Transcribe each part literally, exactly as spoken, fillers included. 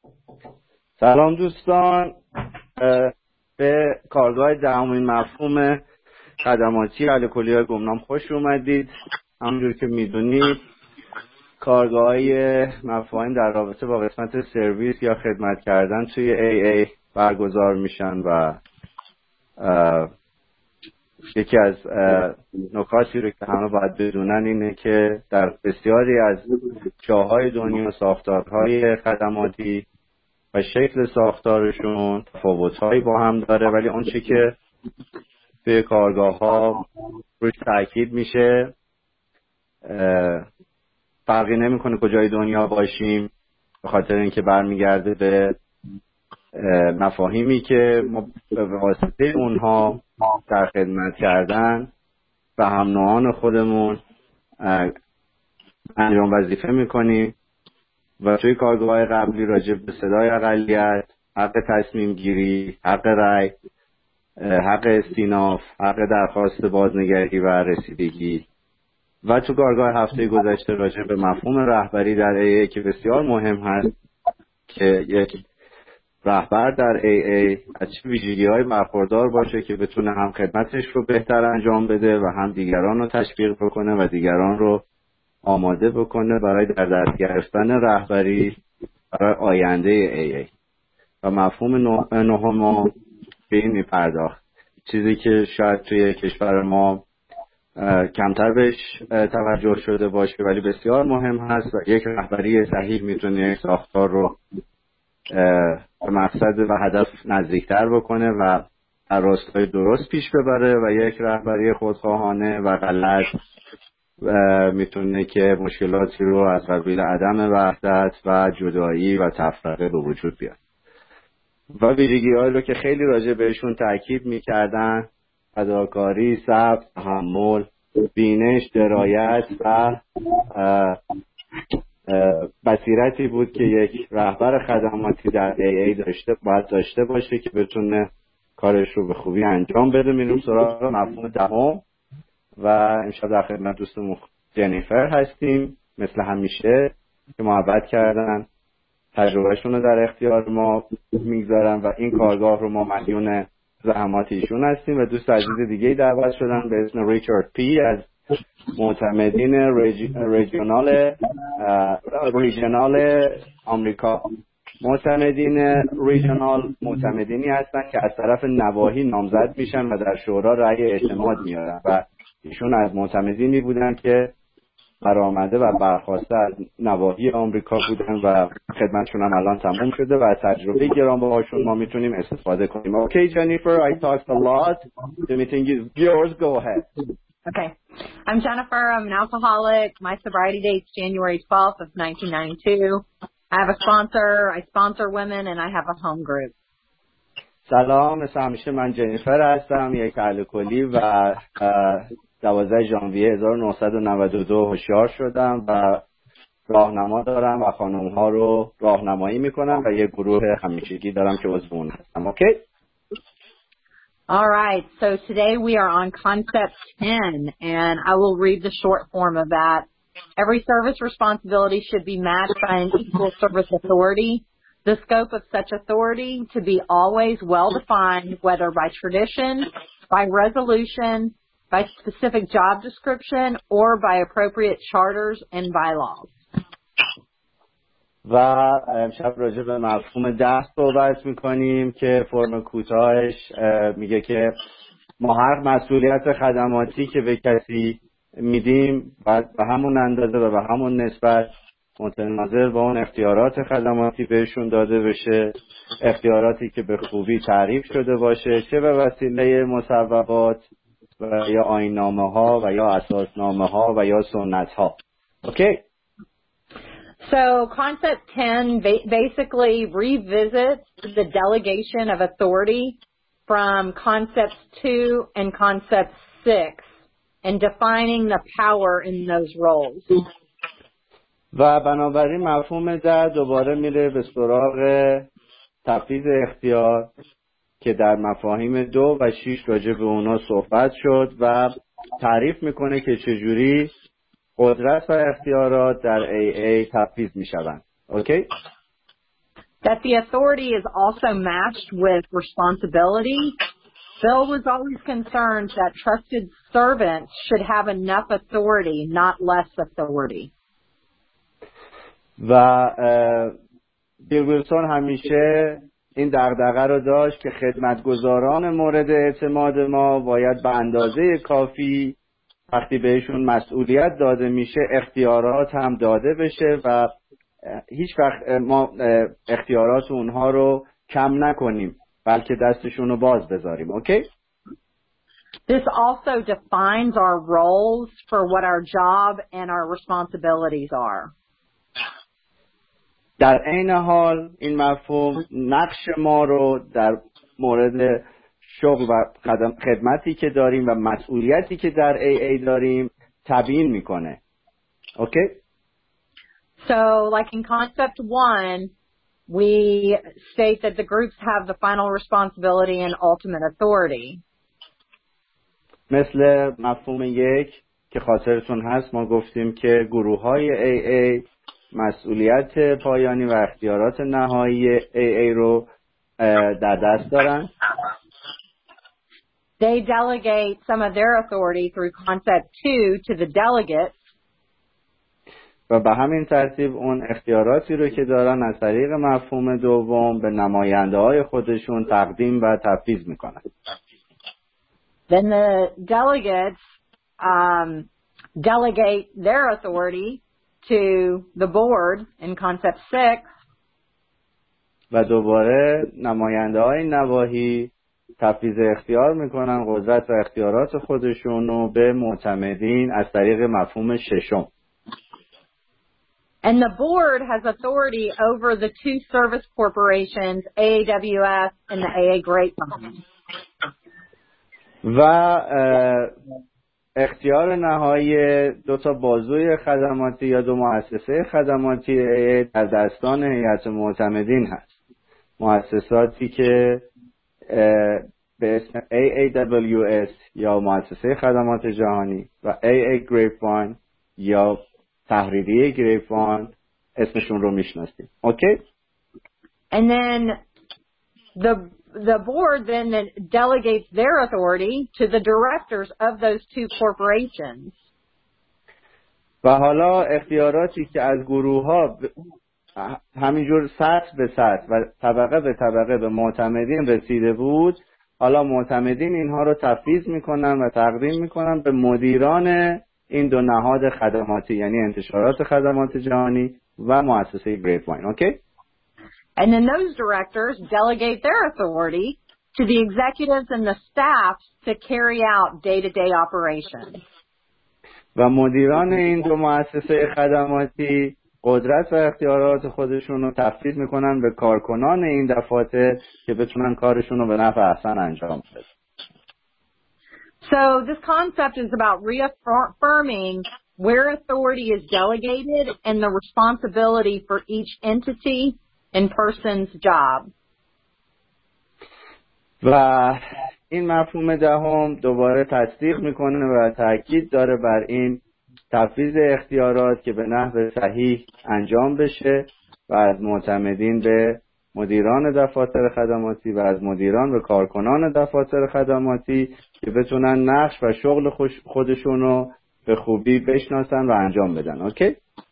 سلام دوستان، به کارگاه دهمین مفهوم خدماتی اهل کلیه‌های گمنام خوش اومدید. همونجور که میدونید کارگاه‌های مفاهیم در رابطه با قسمت سرویس یا خدمت کردن توی ای ای برگزار میشن و یکی از نکاتی رو که همه باید بدونن اینه که در بسیاری از جاهای دنیا ساختارهای خدماتی و شکل ساختارشون تفاوت‌هایی با هم داره، ولی اون چی که توی کارگاه‌ها روش تاکید میشه فرقی نمی‌کنه کجای دنیا باشیم، به خاطر اینکه برمیگرده به مفاهیمی که ما به واسطه اونها در خدمت کردن و هم نوعان خودمون انجام وظیفه میکنیم. و توی کارگاه قبلی راجع به صدای اقلیت، حق تصمیم گیری، حق رأی، حق استیناف، حق درخواست بازنگری و رسیدگی و تو کارگاه هفته گذشته راجع به مفهوم رهبری در ای ای که بسیار مهم هست که یک رهبر در ای ای از چه ویژگی‌هایی برخوردار باشه که بتونه هم خدمتش رو بهتر انجام بده و هم دیگران رو تشویق بکنه و دیگران رو آماده بکنه برای در دست گرفتن رهبری برای آینده ای ای. و مفهوم نهم ما به این میپرداخت، چیزی که شاید توی کشور ما کمتر بهش توجه شده باشه ولی بسیار مهم هست و یک رهبری صحیح میتونه یک ساختار رو به مقصد و هدف نزدیکتر بکنه و در راستای درست پیش ببره و یک رهبری خودخواهانه و غلط میتونه که مشکلاتی رو از قبیل عدم وحدت و جدایی و تفرقه به وجود بیاد. و ویژگی‌هایی رو که خیلی راجع بهشون تاکید میکردن، فداکاری، صبر، تحمل، بینش، درایت و بصیرتی بود که یک رهبر خدماتی در ای ای داشته باید داشته باشه که بتونه کارش رو به خوبی انجام بده. میریم سراغ مفهوم دهم و امشب در خدمت دوستمون جنیفر هستیم مثل همیشه که محبت کردن تجربهشون رو در اختیار ما میگذارن و این کارگاه رو ما مدیون زحمات ایشون هستیم. و دوست عزیز دیگه دعوت شدن به اسم ریچارد پی از معتمدین ریجنال ریجنال آمریکا. معتمدین ریجنال معتمدینی هستن که از طرف نواحی نامزد میشن و در شورا رأی اعتماد میارن و ایشون از معتمدینی بودن که برآمده و برخواسته از نواحی آمریکا بودن و خدمتشون هم الان تموم شده و از تجربه گرانبهاشون ما میتونیم استفاده کنیم. Okay, Jennifer, I talked a lot. The meeting is yours. Go ahead. Okay. I'm Jennifer. I'm an alcoholic. My sobriety date's January twelfth of nineteen ninety-two. I have a sponsor. I sponsor women and I have a home group. سلام، مثل همیشه من جنیفر هستم، یک اهل کلی و دوازده ژانویه هزار و نهصد و نود و دو هوشیار شدم و راهنما دارم و خانم‌ها رو راهنمایی میکنم و یک گروه همیشگی دارم که عضو اون هستم. Okay? All right. So today we are on concept ten and I will read the short form of that. Every service responsibility should be matched by an equal service authority. The scope of such authority to be always well defined, whether by tradition, by resolution, by specific job description, or by appropriate charters and bylaws. و امشب راجع به مفهوم ده صحبت میکنیم که فرم کوتاهش میگه که ما هر مسئولیت خدماتی که به کسی میدیم باید به همون اندازه و به همون نسبت متناظر با اون اختیارات خدماتی بهشون داده بشه، اختیاراتی که به خوبی تعریف شده باشه، چه به وسیله مصوبات و یا آیین‌نامه ها و یا اساسنامه ها و یا سنت ها. Okay? So concept ten basically revisits the delegation of authority from concepts two and concept six and defining the power in those roles. و بنابراین مفهوم ده دوباره میره به سراغ تفویض اختیار که در مفاهیم دو و شیش راجع به اونا صحبت شد و تعریف میکنه که چجوری قدرت و اختیارات در ای ای تفویض میشوند. اوکی؟ that the authority is also matched with responsibility. Bill was always concerned that trusted servants should have enough authority, not less authority. و بیل ویلسون همیشه این دغدغه رو داشت که خدمتگزاران مورد اعتماد ما باید به اندازه کافی وقتی بهشون مسئولیت داده میشه اختیارات هم داده بشه و هیچ وقت ما اختیارات اونها رو کم نکنیم بلکه دستشون رو باز بذاریم. اوکی؟ This also defines our roles for what our job and our responsibilities are. در عین حال این مفهوم نقش ما رو در مورد شغل و خدمتی که داریم و مسئولیتی که در ای ای داریم تبیین میکنه. اوکی؟ So, like in concept one, we state that the groups have the final responsibility and ultimate authority. مثل مفهوم یک که خاطرتون هست ما گفتیم که گروه های ای ای مسئولیت پایانی و اختیارات نهایی ای ای رو در دست دارن. They delegate some of their authority through concept two to the delegates. و به همین ترتیب اون اختیاراتی رو که دارن از طریق مفهوم دوم به نماینده های خودشون تقدیم و تفویض میکنن. Then the delegates um, delegate their authority to the board in concept six. و دوباره نماینده های نواحی تفویض اختیار میکنن قدرت و اختیارات خودشون رو به معتمدین از طریق مفهوم ششم. And the board has authority over the two service corporations, A A W S and the A A Grapevine. و اختیار نهایی دو تا بازوی خدماتی یا دو مؤسسه خدماتی ای در دستان هیئت معتمدین هست. مؤسساتی که به اسم ای ای دبلیو اس یا مؤسسه خدمات جهانی و ای ای Grapevine یا تحریریه Grapevine اسمشون رو میشناسیم. اوکی؟ And then the the board then delegates their authority to the directors of those two corporations. و حالا اختیاراتی که از گروه ها همینجور سطح به سطح و طبقه به طبقه به معتمدین رسیده بود، حالا معتمدین اینها رو تفویض میکنن و تقدیم میکنن به مدیران این دو نهاد خدماتی، یعنی انتشارات خدمات جهانی و مؤسسه Grapevine. اوکی؟ And then those directors delegate their authority to the executives and the staff to carry out day-to-day operations. و مدیران این دو مؤسسه خدماتی قدرت و اختیارات خودشون رو تفویض میکنن به کارکنان این دفاتر که بتونن کارشون رو به نفع احسن انجام بدن. So this concept is about reaffirming where authority is delegated and the responsibility for each entity and person's job. و این مفهوم دهم دوباره تصدیق میکنه و تاکید داره بر این تفویض اختیارات که به نحو صحیح انجام بشه و از معتمدین به مدیران دفاتر خدماتی و از مدیران به کارکنان دفاتر خدماتی که بتونن نقش و شغل خودشون رو به خوبی بشناسن و انجام بدن. اوکی؟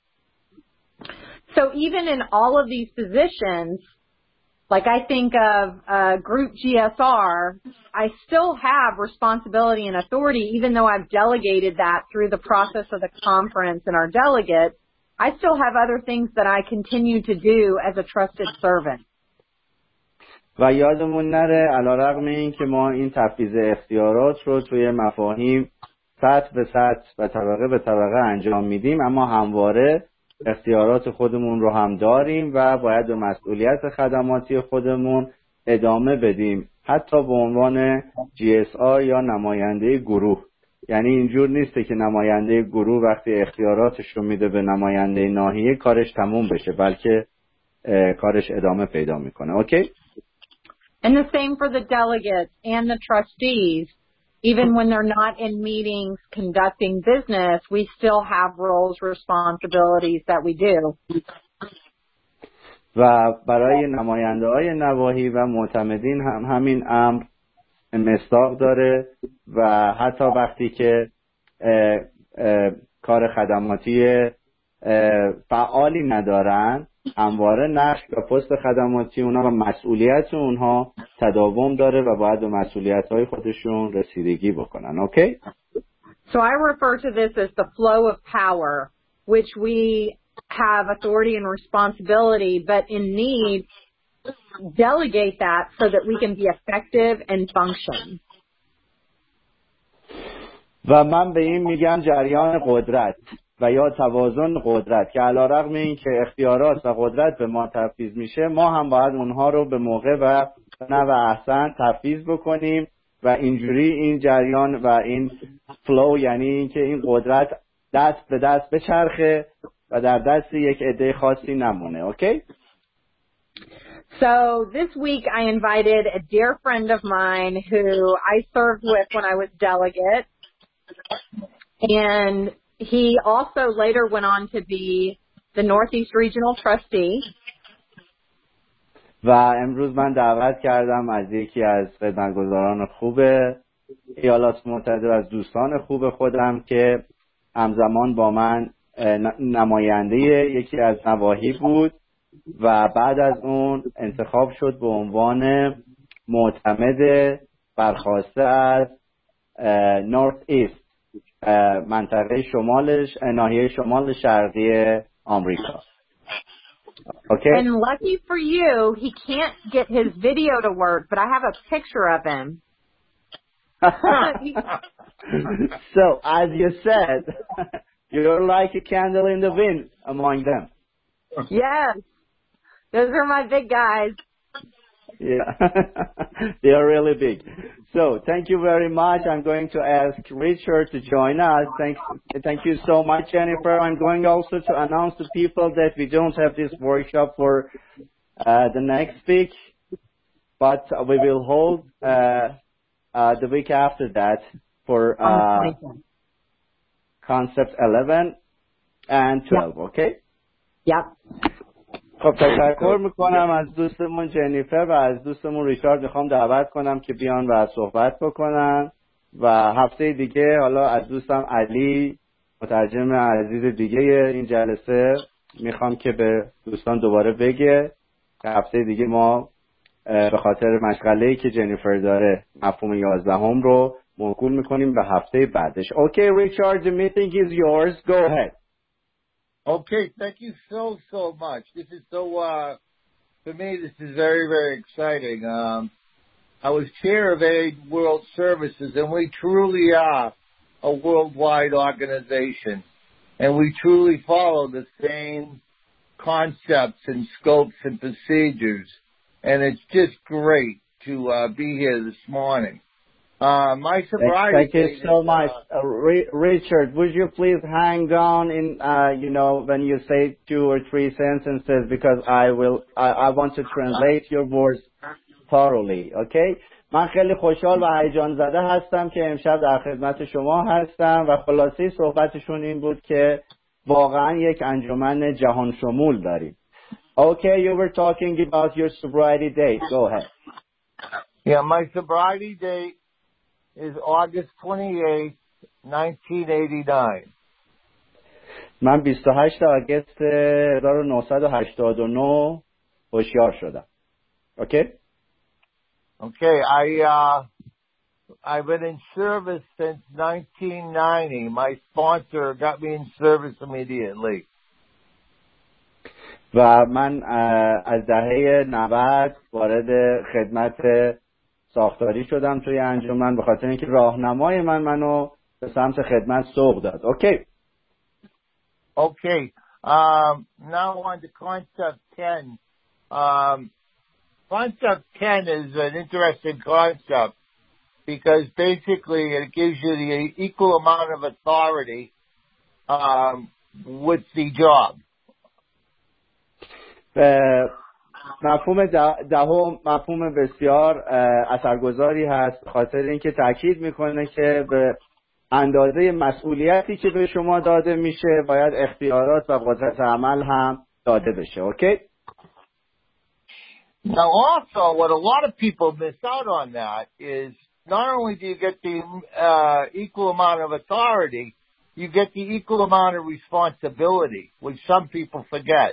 So even in all of these positions, like I think of uh, Group G S R, I still have responsibility and authority, even though I've delegated that through the process of the conference and our delegates. I still have other things that I continue to do as a trusted servant. و یادمون نره علیرغم این که ما این تفویض اختیارات رو توی مفاهیم سطح به سطح و طبقه به طبقه انجام میدیم، اما همواره اختیارات خودمون رو هم داریم و باید به مسئولیت خدماتی خودمون ادامه بدیم، حتی به عنوان جی اس آر یا نماینده گروه. یعنی اینجور نیسته که نماینده گروه وقتی اختیاراتش رو میده به نماینده ناحیه کارش تموم بشه، بلکه کارش ادامه پیدا میکنه. اوکی؟ And the same for the delegates and the trustees. Even when they're not in meetings conducting business, we still have roles, responsibilities that we do. و برای نماینده های نواحی و معتمدین هم همین امر مصداق داره و حتی وقتی که اه اه کار خدماتی فعالی ندارن همواره نقش و پست خدماتی اونا و مسئولیت اونها تداوم داره و باید به مسئولیت های خودشون رسیدگی بکنن. اوکی؟ So I refer to this as the flow of power, which we have authority and responsibility, but in need, delegate that so that we can be effective and function. و من به این میگم جریان قدرت و یا توازن قدرت که علیرغم این که اختیارات و قدرت به ما تفویض میشه ما هم باید اونها رو به موقع و نحو احسن تفویض بکنیم و اینجوری این جریان و این فلو یعنی این که این قدرت دست به دست بچرخه و در دست یک عده خاصی نمونه. اوکی؟ So this week I invited a dear friend of mine who I served with when I was delegate, and he also later went on to be the Northeast Regional Trustee. و امروز من دعوت کردم از یکی از خدمتگزاران خوب ایالات متحده و از دوستان خوب خودم که همزمان با من نماینده یکی از نواحی بود و بعد از اون انتخاب شد به عنوان معتمد برخواسته از نورث ایست، منطقه شمال ناحیه شمال شرقی آمریکا. Okay. And lucky for you, he can't get his video to work, but I have a picture of him. So, as you said, you're like a candle in the wind among them. Yes. Those are my big guys. Yeah. They are really big. So, thank you very much. I'm going to ask Richard to join us. Thank, thank you so much, Jennifer. I'm going also to announce to people that we don't have this workshop for uh, the next week, but we will hold uh, uh, the week after that for uh, Concept eleven and twelve, yep. Okay? Yep. خب تشکر میکنم از دوستمون جنیفر و از دوستمون ریچارد. میخوام دعوت کنم که بیان و صحبت بکنن و هفته دیگه حالا از دوستم علی مترجم عزیز دیگه این جلسه میخوام که به دوستان دوباره بگه که هفته دیگه ما به خاطر مشغله‌ای که جنیفر داره مفهوم یازدهم رو موکول میکنیم به هفته بعدش. Okay, Richard, the meeting is yours. Go ahead. Okay, thank you so, so much. This is so, uh, for me, this is very, very exciting. Um, I was chair of Aid World Services, and we truly are a worldwide organization. And we truly follow the same concepts and scopes and procedures. And it's just great to uh, be here this morning. Uh, my sobriety. Thank you so is, much, uh, uh, Richard. Would you please hang on in, uh, you know, when you say two or three sentences, because I will, I, I want to translate your words thoroughly. Okay? من خیلی خوشحال و هیجان زده هستم که امشب در خدمت شما هستم و خلاصه صحبتشون این بود که واقعا یک انجمن جهان شمول داریم. Okay, you were talking about your sobriety date. Go ahead. Yeah, my sobriety date is August twenty-eighth, nineteen eighty-nine. من بیست و هشتم آگوست هزار و نهصد و هشتاد و نه هوشیار شدم. Okay? Okay, I uh I've been in service since nineteen ninety. My sponsor got me in service immediately. و من از دهه نود وارد خدمت ساختاری شدم توی انجمن به خاطر اینکه راهنمای من منو به سمت خدمت سوق داد. اوکی. Okay. Um, now on to concept ten. Um, concept ten is an interesting concept because basically it gives you the equal amount of authority um, with the job. مفهوم دهم مفهوم بسیار اثرگذاری هست خاطر اینکه تاکید میکنه که به اندازه مسئولیتی که به شما داده میشه باید اختیارات و قدرت عمل هم داده بشه. اوکی؟ Now, also, what a lot of people miss out on that is not only do you get the uh, equal amount of authority, you get the equal amount of responsibility, which some people forget.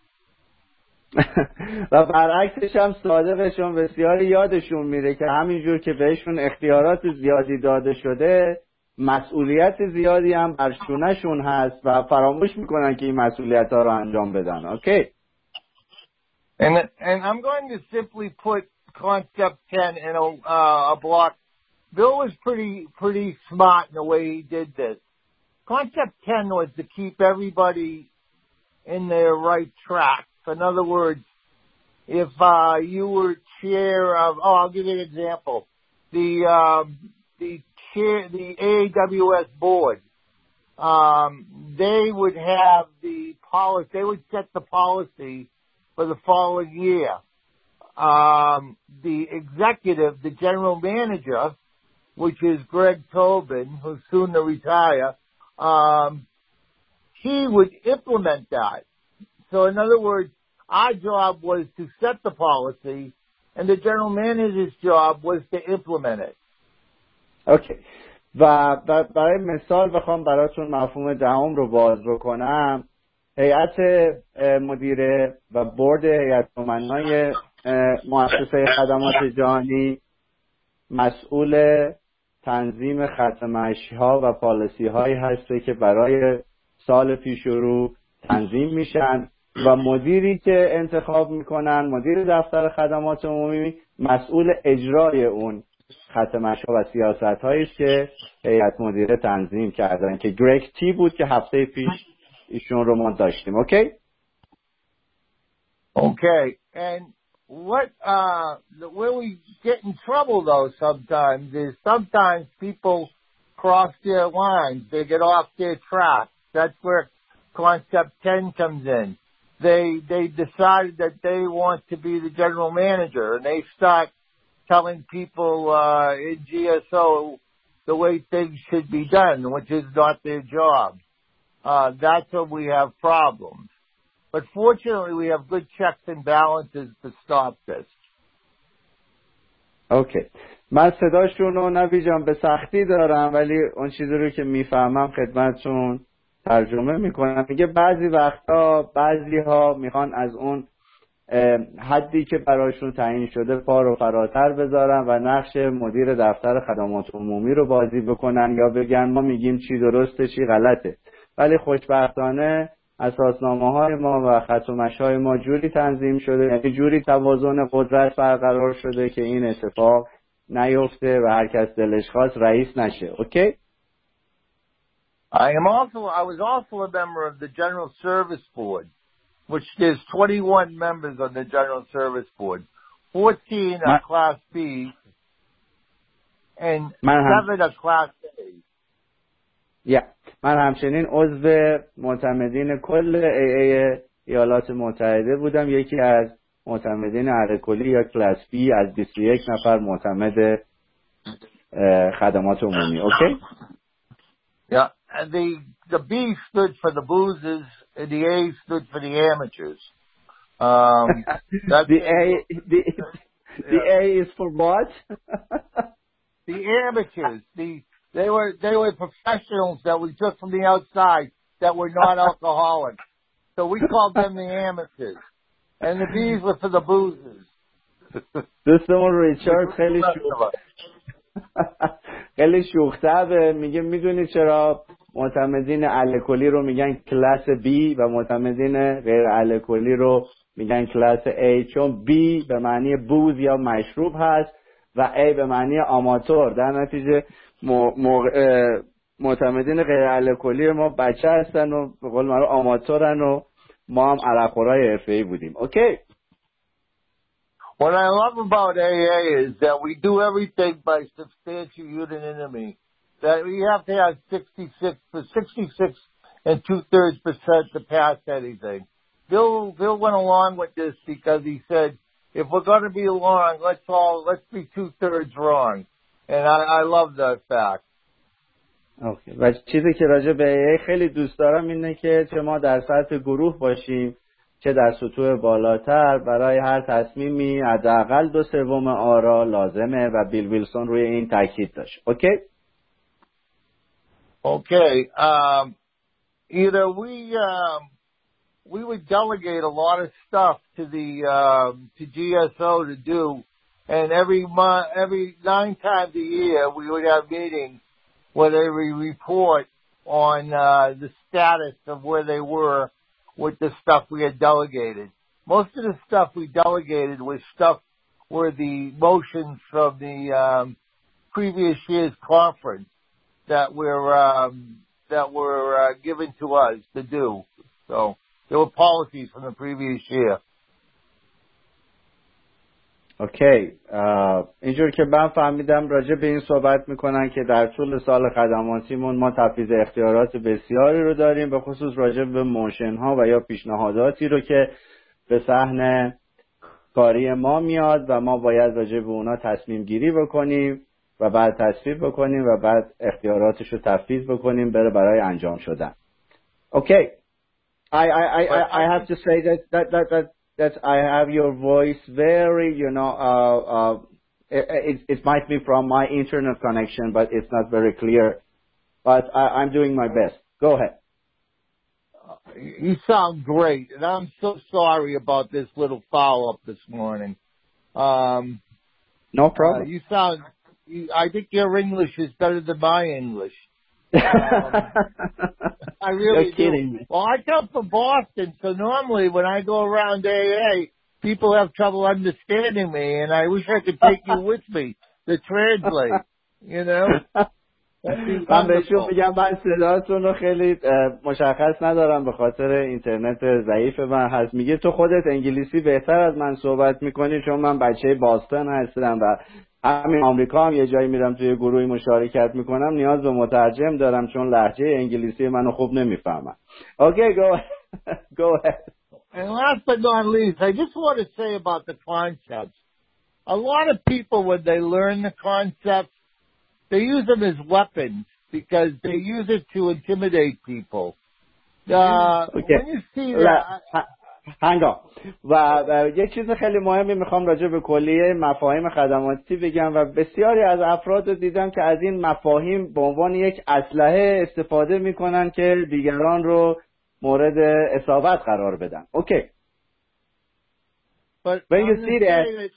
و برعکسش هم صادقشون بسیاری یادشون میره که همینجور که بهشون اختیارات زیادی داده شده، مسئولیت زیادی هم بر شونه‌شون هست و فراموش میکنن که این مسئولیت ها رو انجام بدن. اوکی. And and I'm going to simply put concept ten in a uh, a block. Bill was pretty pretty smart in the way he did this. Concept ten was to keep everybody in their right track. In other words, if uh, you were chair of, oh, I'll give you an example. The um, the chair, the A A W S board, um, they would have the policy. They would set the policy for the following year. Um, the executive, the general manager, which is Greg Tobin, who's soon to retire, um, he would implement that. So in other words, our job was to set the policy, and the general manager's job was to implement it. اوکی. و برای مثال بخوام براتون مفهوم دهم رو باز بکنم، هیئت مدیره و بورد هیئت امنای مؤسسه خدمات جهانی مسئول تنظیم خط مشی‌ها و پالیسی‌هایی هسته که برای سال پیش رو تنظیم میشن و مدیری که انتخاب میکنن، مدیر دفتر خدمات عمومی، مسئول اجرای اون خط مشی‌ها و سیاست‌هایی است که هیئت مدیره تنظیم کردن که گرگ تی بود که هفته پیش ایشون رو ما داشتیم. اوکی؟ Okay. And what uh where we get in trouble though sometimes is sometimes people cross their lines. They get off their track. That's where concept ten comes in. They they decide that they want to be the general manager, and they start telling people uh, in G S O the way things should be done, which is not their job. Uh, that's when we have problems. But fortunately, we have good checks and balances to stop this. اوکی. من صداشون رو نبی جان به سختی دارم، ولی اون چیزی رو که میفهمم خدمتشون ترجمه میکنم. میگه بعضی وقتا بعضی ها میخوان از اون حدی که براشون تعیین شده پا رو فراتر بذارن و نقش مدیر دفتر خدمات عمومی رو بازی بکنن یا بگن ما میگیم چی درسته چی غلطه. ولی خوشبختانه اساسنامه های ما و خط و مشی ما جوری تنظیم شده، یعنی جوری توازن قدرت برقرار شده که این اتفاق نیفته و هر کس دلش خواست رئیس نشه. اوکی؟ I am also I was also a member of the General Service Board, which there's twenty-one members on the General Service Board. fourteen are Class B and seven are Class A. Yeah. من همچنین عضو معتمدین کل ای ای ایالات متحده بودم. یکی از معتمدین اهل کلی یا کلاس بی از بیست و یک نفر معتمد خدمات عمومی. اوکی؟ Yeah, and the the B stood for the boozers and the A stood for the amateurs. Um, that's the A the, the yeah. A is for what? The amateurs. The They were they were professionals that we took from the outside that were not alcoholic. So we called them the amateurs. And the B's were for the boozers. دوستمون ریچارد خیلی شوخ خیلی شوخ‌طبعه. میگه میدونی چرا معتمدین الکلی رو میگن کلاس بی و معتمدین غیر الکلی رو میگن کلاس ای؟ چون بی به معنی بوز یا مشروب هست و ای به معنی آماتور. در نتیجه معتمدین غیر الکلی ما بچه هستن و به قول معروف آماتورن و ما هم عرق‌خورای حرفه‌ای بودیم. اوکی. What I love about A A is that we do everything by substantial unanimity. That we have to have sixty-six for sixty-six and two thirds percent to pass anything. Bill Bill went along with this because he said, if we're going to be wrong, let's all let's be two thirds wrong. And I, I love that fact. اوکی. و چیزی که راجع به ای ای خیلی دوست دارم اینه که چه ما در سطح گروه باشیم چه در سطوح بالاتر برای هر تصمیمی حداقل دو سوم آرا لازمه و بیل ویلسون روی این تاکید داشت. اوکی؟ Okay. Um, either we um, we would delegate a lot of stuff to the um, to G S O to do, and every month, every nine times a year, we would have meetings where they would report on uh, the status of where they were with the stuff we had delegated. Most of the stuff we delegated was stuff where the motions from the um, previous year's conference that were um, that were uh, given to us to do. So there were policies from the previous year. اوکی. اینجور که من فهمیدم راجع به این صحبت میکنن که در طول سال خدماتیمون ما تفویض اختیارات بسیاری رو داریم، به خصوص راجع به موشن ها و یا پیشنهاداتی رو که به صحن کاری ما میاد و ما باید راجع به اونا تصمیم گیری بکنیم و بعد تصویب بکنیم و بعد اختیاراتش رو تفویض بکنیم بره برای انجام شدن. اوکی. I I I I have to say that that that that that I have your voice very, you know, uh, uh, it, it might be from my internet connection, but it's not very clear. But I, I'm doing my best. Go ahead. You sound great, and I'm so sorry about this little follow-up this morning. Um, no problem. Uh, you sound, you, I think your English is better than my English. Um, I really You're kidding do. me. Well, I come from Boston, so normally when I go around A A, people have trouble understanding me, and I wish I could take you with me to translate, you know? من بهشون میگم من صداتون رو خیلی مشخص ندارم به خاطر اینترنت ضعیف من هست. میگه تو خودت انگلیسی بهتر از من صحبت میکنی چون من بچه باستون هستم و همین آمریکا هم یه جایی میرم توی گروهی مشارکت میکنم نیاز به مترجم دارم چون لهجه انگلیسی منو خوب نمیفهمم. Okay, go go ahead. And last but not least, I just want to say about the concepts. A lot of people, when they learn the concepts, they use them as weapons because they use it to intimidate people. Uh, okay. When you see that... hang on. و یه چیز خیلی مهمی میخوام راجع به کلیه مفاهیم خدماتی بگم و بسیاری از افراد رو دیدم که از این مفاهیم به عنوان یک اسلحه استفاده میکنن که دیگران رو مورد اصابت قرار بدن. اوکی. But when you see that, that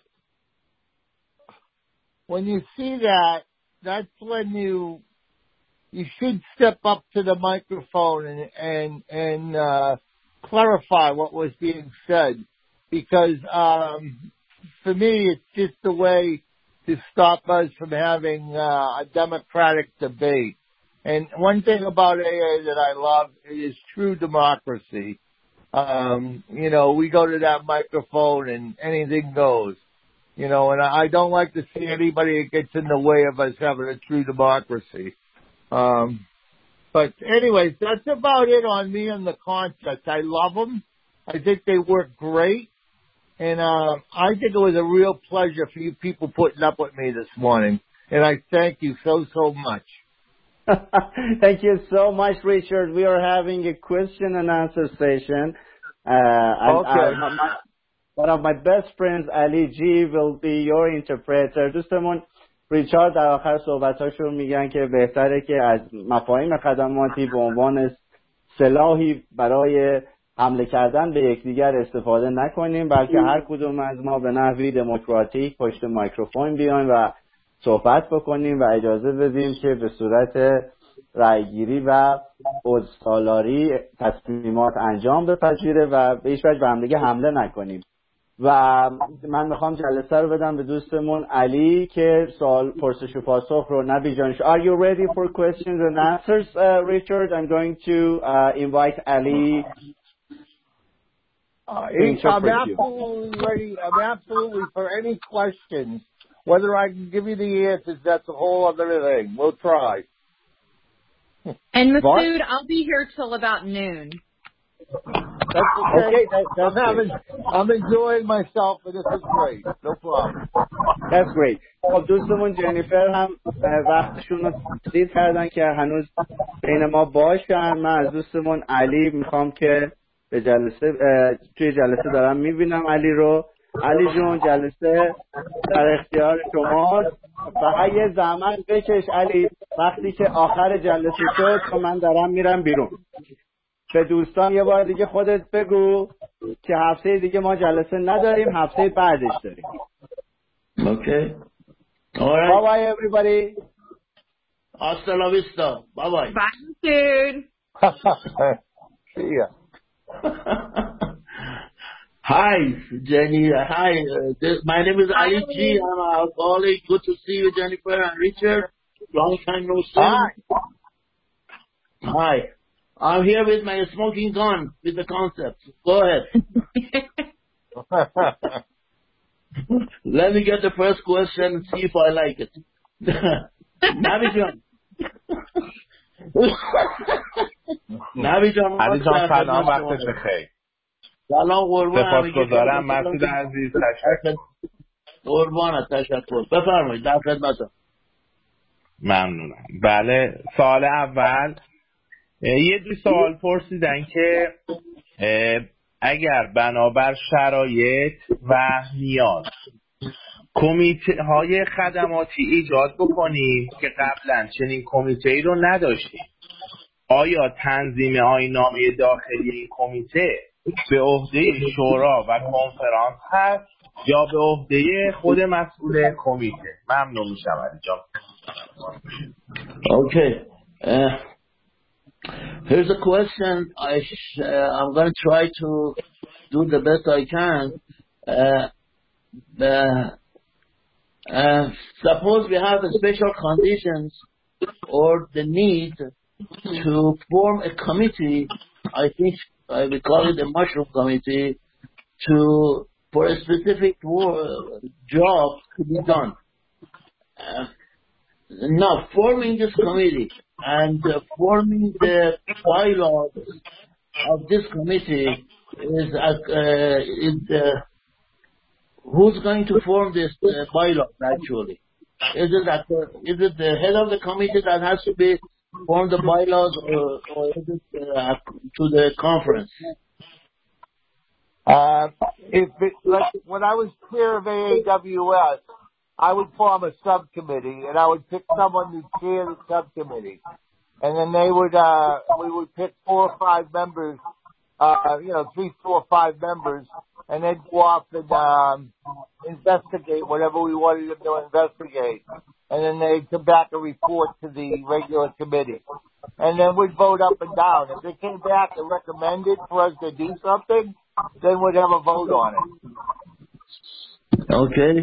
when you see that, that's when you you should step up to the microphone and and and uh, clarify what was being said, because um, for me it's just a way to stop us from having uh, a democratic debate. And one thing about A A that I love is true democracy. Um, you know, we go to that microphone and anything goes. You know, and I don't like to see anybody that gets in the way of us having a true democracy. Um, but anyways, that's about it on me and the concepts. I love them. I think they work great. And uh, I think it was a real pleasure for you people putting up with me this morning. And I thank you so, so much. Thank you so much, Richard. We are having a question and answer session. Uh, and okay. I, my, one of my best friends, Ali G, will be your interpreter. دوستمون ریچارد در آخر صحبتاشون میگن که بهتره که از مفاهیم خدماتی به عنوان سلاحی برای حمله کردن به یکدیگر استفاده نکنیم، بلکه هر کدوم از ما به نحوی دموکراتیک پشت میکروفون بیایم و صحبت بکنیم و اجازه بدیم که به صورت رأیگیری و عضوسالاری تصمیمات انجام بپذیره و به هیچ وجه به هم دیگه حمله نکنیم. و من میخوام جلسه رو بدم به دوستمون علی که سوال پرسش و پاسخ رو نبی جانش. Are you ready for questions and answers, uh, Richard? I'm going to uh, invite Ali. Uh, I'm absolutely ready. I'm absolutely for any questions. Whether I can give you the answers, that's a whole other thing. We'll try. And Masood, I'll be here till about noon. That's okay. okay that, that's I'm, having, I'm enjoying myself, and this is great. No problem. That's great. خب دوستمون جنیفر هم وقتشون رو تقدیر کردن که هنوز بین ما باشن. من از دوستمون علی میخوام که به جلسه توی جلسه دارم میبینم علی رو. علی جون جلسه در اختیار شماست، فقط یه زحمت بکش علی وقتی که آخر جلسه شد که من دارم میرم بیرون. به دوستان یه بار دیگه خودت بگو که هفته دیگه ما جلسه نداریم، هفته بعدش داریم. Okay. All right. Bye bye everybody. Hasta la vista. Bye bye. Bye, dude. See ya. Hi, Jenny. Hi. Uh, this, my name is Hi, Ali G. I'm an alcoholic. Good to see you, Jennifer and Richard. Long time no see. Hi. Hi. I'm here with my smoking gun with the concept. Go ahead. Let me get the first question and see if I like it. Nabi John. Nabi John. علی جان سلام، وقتت بخیر. سلام قربان. سپاسگزارم مسعود عزیز. تشکر. قربانت، تشکر. بفرمایید، در خدمتم. ممنونم. بله، سوال اول یه دو سوال پرسیدن که اگر بنابر شرایط و نیاز کمیته های خدماتی ایجاد بکنیم که قبلا چنین کمیته ای رو نداشتیم، آیا تنظیم آیین‌نامه داخلی این کمیته به عهده شورا و کنفرانس هست یا به عهده خود مسئول کمیته؟ ممنون میشم علی جان. Okay. Uh, here's a question. I sh- uh, I'm going to try to do the best I can. Uh, the, uh, suppose we have a special conditions or the need to form a committee. I think I will call it a mushroom committee to for a specific wo- job to be done. Uh, now, forming this committee and uh, forming the bylaws of this committee is uh, is uh, who's going to form this uh, bylaws actually? Is it that, is it the head of the committee that has to be form the bylaws, or, or is it uh, to the conference? Uh, if it, like when I was chair of A A W S, I would form a subcommittee, and I would pick someone to chair the subcommittee, and then they would, uh, we would pick four or five members, uh, you know, three, four, five members, and they'd go off and um, investigate whatever we wanted them to investigate, and then they'd come back and report to the regular committee, and then we'd vote up and down. If they came back and recommended for us to do something, then we'd have a vote on it. Okay.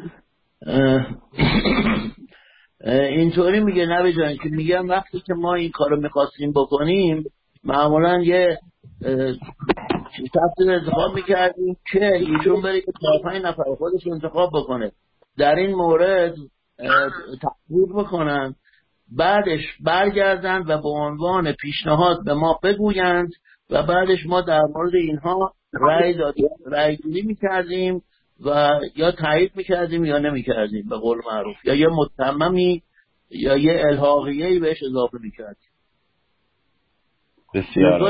اینطوری میگه نبی جان که میگم وقتی که ما این کارو میخواستیم بکنیم معمولا یه شخصی رو انتخاب میکردیم که ایشون بره که چهار پنج نفر خودش انتخاب بکنه، در این مورد تحقیق بکنن، بعدش برگردن و به عنوان پیشنهاد به ما بگویند و بعدش ما در مورد اینها رأی دادیم، رأی گیری میکردیم و یا تایید میکردیم یا نمیکردیم، به قول معروف، یا یه متممی یا یه الحاقیه‌ای بهش اضافه میکردیم. بسیار.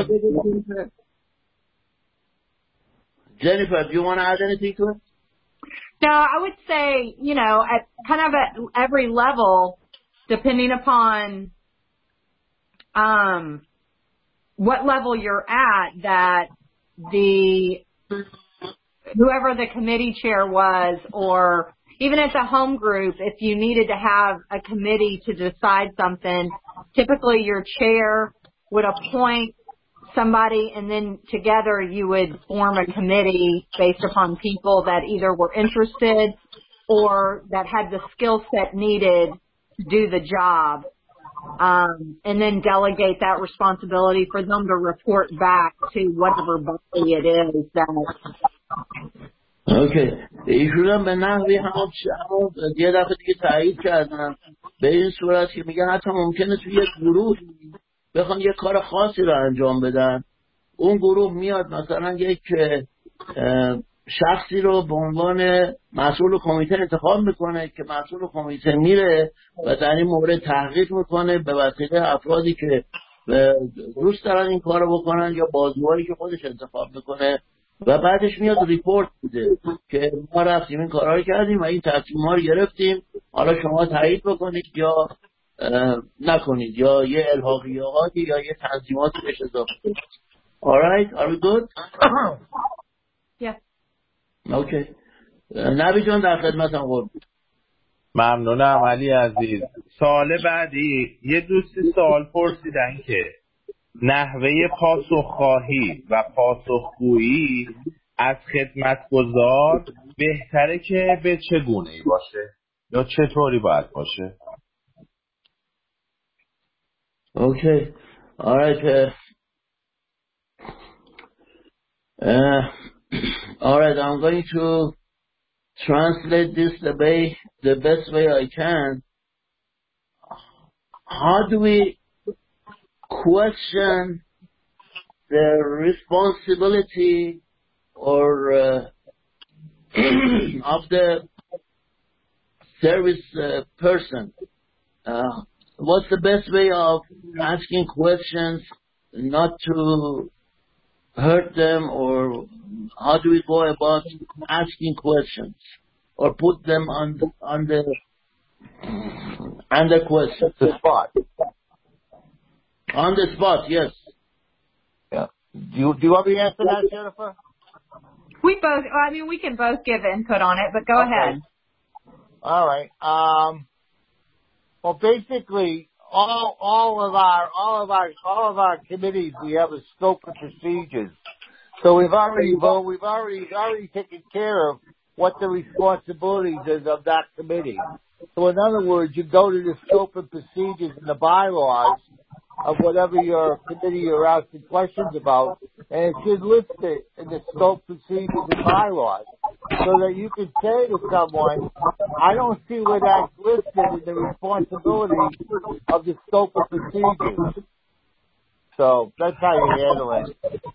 Jennifer, do you want to add anything to it? No, I would say, you know, at kind of at every level, depending upon um, what level you're at, that the whoever the committee chair was, or even at the home group, if you needed to have a committee to decide something, typically your chair would appoint somebody, and then together you would form a committee based upon people that either were interested or that had the skill set needed to do the job, um, and then delegate that responsibility for them to report back to whatever body it is that. اوکی. ایشون هم به نحوی همون یه دفعه دیگه تایید کردن به این صورت که میگن حتی ممکنه توی یک گروه بخوان یک کار خاصی رو انجام بدن، اون گروه میاد مثلا یک شخصی رو به عنوان مسئول کمیته انتخاب میکنه که مسئول کمیته میره و در این مورد تحقیق میکنه به وسیله افرادی که دوست دارن این کارو بکنن یا بازوهایی که خودش انتخاب میکنه و بعدش میاد ریپورت میده که ما رفتیم این کارا رو کردیم و این تصمیم ها رو گرفتیم، حالا شما تایید بکنید یا نکنید یا یه الحاقیاتی یا یه تنظیماتی بهش اضافه کنید. Alright, are we good? Yeah. Okay. نبی جان در خدمتم قربون. ممنونم علی عزیز. سوال بعدی، یه دوستی سوال پرسیدن که نحوه پاسخخواهی و پاسخگویی از خدمتگزار بهتره که به چه گونه‌ای باشه یا چطوری باید باشه؟ Okay. Alright. Uh, uh, alright, I'm going to translate this the way, the best way I can. How do we question the responsibility or uh, of the service uh, person? Uh, what's the best way of asking questions not to hurt them, or how do we go about asking questions or put them on the, on the under question? The spot. On the spot, yes. Yeah. Do you, do you want me to answer that, Jennifer? We both, I mean, we can both give input on it, but go Okay. ahead. All right. Um, well, basically, all all of our all of our all of our committees, we have a scope of procedures. So we've already voted, we've already already taken care of what the responsibilities is of that committee. So in other words, you go to the scope of procedures and the bylaws of whatever your committee you're asking questions about, and it should list it in the scope, procedures, and bylaws, so that you can say to someone, I don't see where that's listed in the responsibility of the scope of procedures. So that's how you handle it.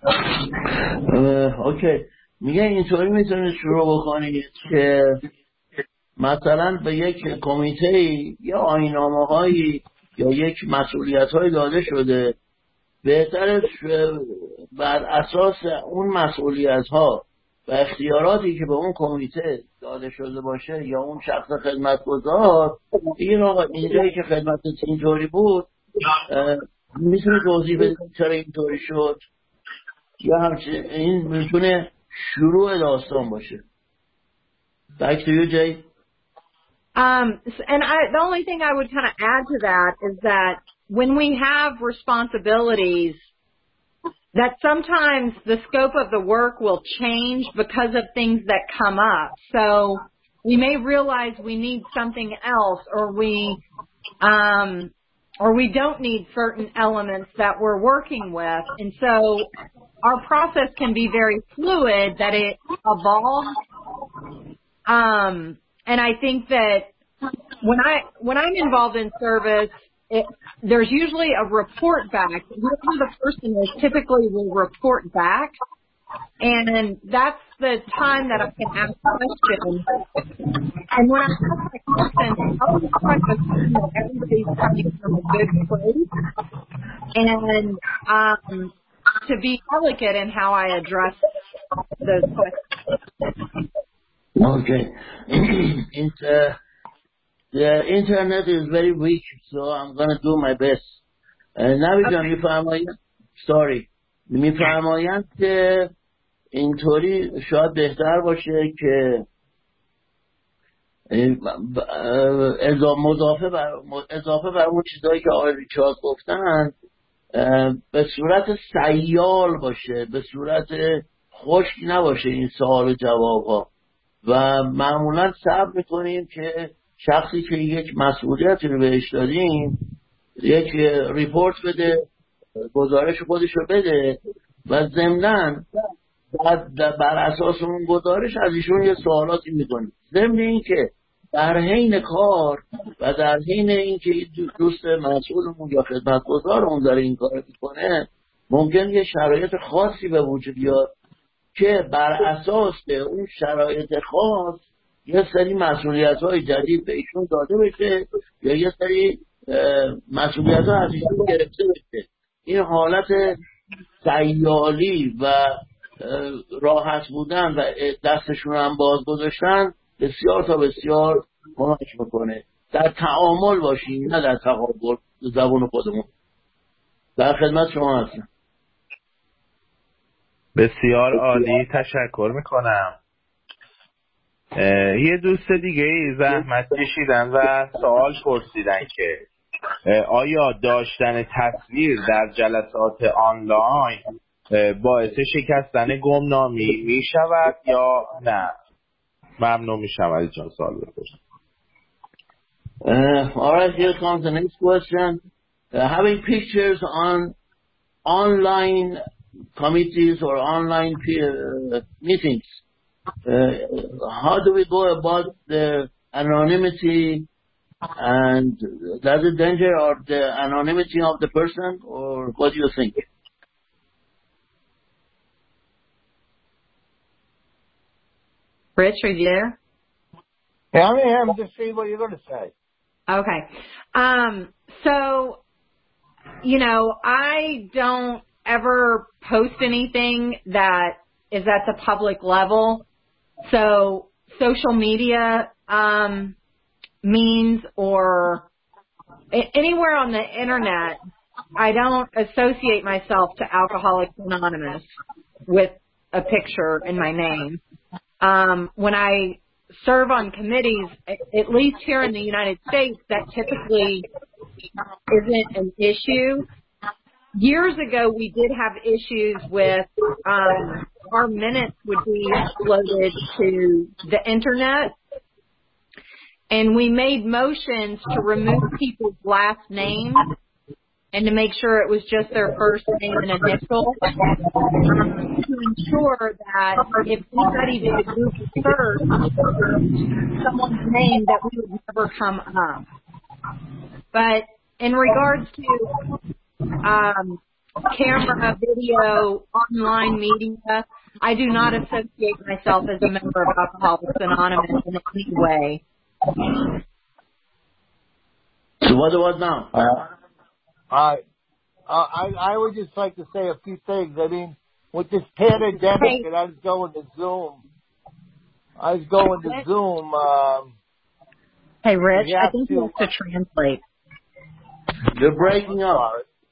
Uh, okay. میگه اینطوری میتونید شروع بکنید که مثلا به یک کمیته یا آیین‌نامه هایی یا یک مسئولیت های داده شده، بهتره بر اساس اون مسئولیت ها و اختیاراتی که به اون کمیته داده شده باشه یا اون شخص خدمتگزار، این آقا اینجایی که خدمت اینطوری بود میتونه توضیح بده چرا اینطوری شد، یا همچنین این میتونه شروع داستان باشه. Back to you, Jay. Um, and I, the only thing I would kind of add to that is that when we have responsibilities, that sometimes the scope of the work will change because of things that come up. So we may realize we need something else, or we, um, or we don't need certain elements that we're working with. And so our process can be very fluid, that it evolves. Um, and I think that when I, when I'm involved in service, it, there's usually a report back. Whoever the person is typically will report back. And that's the time that I can ask questions. And when I ask my questions, I always try to assume that everybody's coming from a good place. And, um, to be delicate in how I address those questions. Okay. It's, uh, the internet is very weak, so I'm going to do my best. نوی جان میفرمایند sorry میفرمایند که اینطوری شاید بهتر باشه که اضافه بر اضافه بر اون چیزایی که آقای ریچارد گفتن به صورت سیال باشه، به صورت خشک نباشه این سوال و جواب ها، و معمولا صبر میکنیم که شخصی که یک مسئولیتی رو بهش دادیم یک ریپورت بده، گزارش خودش رو بده و ضمناً بعد بر اساس اون گزارش از ایشون یه سوالاتی میکنیم. ضمن این که در حین کار و در حین این که دوست مسئولمون یا خدمتگزارمون داره این کار میکنه، ممکن یه شرایط خاصی به وجود بیاد که بر اساس اون شرایط خاص یه سری مسئولیت‌های جدید به ایشون داده بشه یا یه سری مسئولیت‌ها از ایشون گرفته بشه. این حالت سیالی و راحت بودن و دستشون هم باز گذاشتن بسیار تا بسیار کمک میکنه. در تعامل باشیم نه در تقابل زبون خودمون. در خدمت شما هستم. بسیار عالی، تشکر میکنم. یه دوست دیگه زحمت کشیدن و سوال پرسیدن که آیا داشتن تصویر در جلسات آنلاین باعث شکستن گمنامی می شود یا نه؟ ممنون میشم علی جان سوال بپرسید. Uh, all right, here comes the next question. Uh, having pictures on online committees or online uh, meetings, uh, how do we go about the anonymity, and does it danger or the anonymity of the person, or what do you think? Rich, are you there? Yeah, I'm here. I'm just seeing what you're going to say. Okay. Um, so, you know, I don't ever post anything that is at the public level. So social media um, means or anywhere on the internet, I don't associate myself to Alcoholics Anonymous with a picture in my name. Um, when I serve on committees, at least here in the United States, that typically isn't an issue. Years ago, we did have issues with um, our minutes would be uploaded to the internet, and we made motions to remove people's last names and to make sure it was just their first name and initial um, to ensure that if anybody did a Google search, someone's name, that we would never come up. But in regards to um, camera, video, online media, I do not associate myself as a member of Alcoholics Anonymous in any way. So what about now? Uh, I, I, I would just like to say a few things. I mean, with this pandemic, and I was going to Zoom. I was going to Zoom. Um, hey, Rich, I think to, you have to translate. You're breaking up.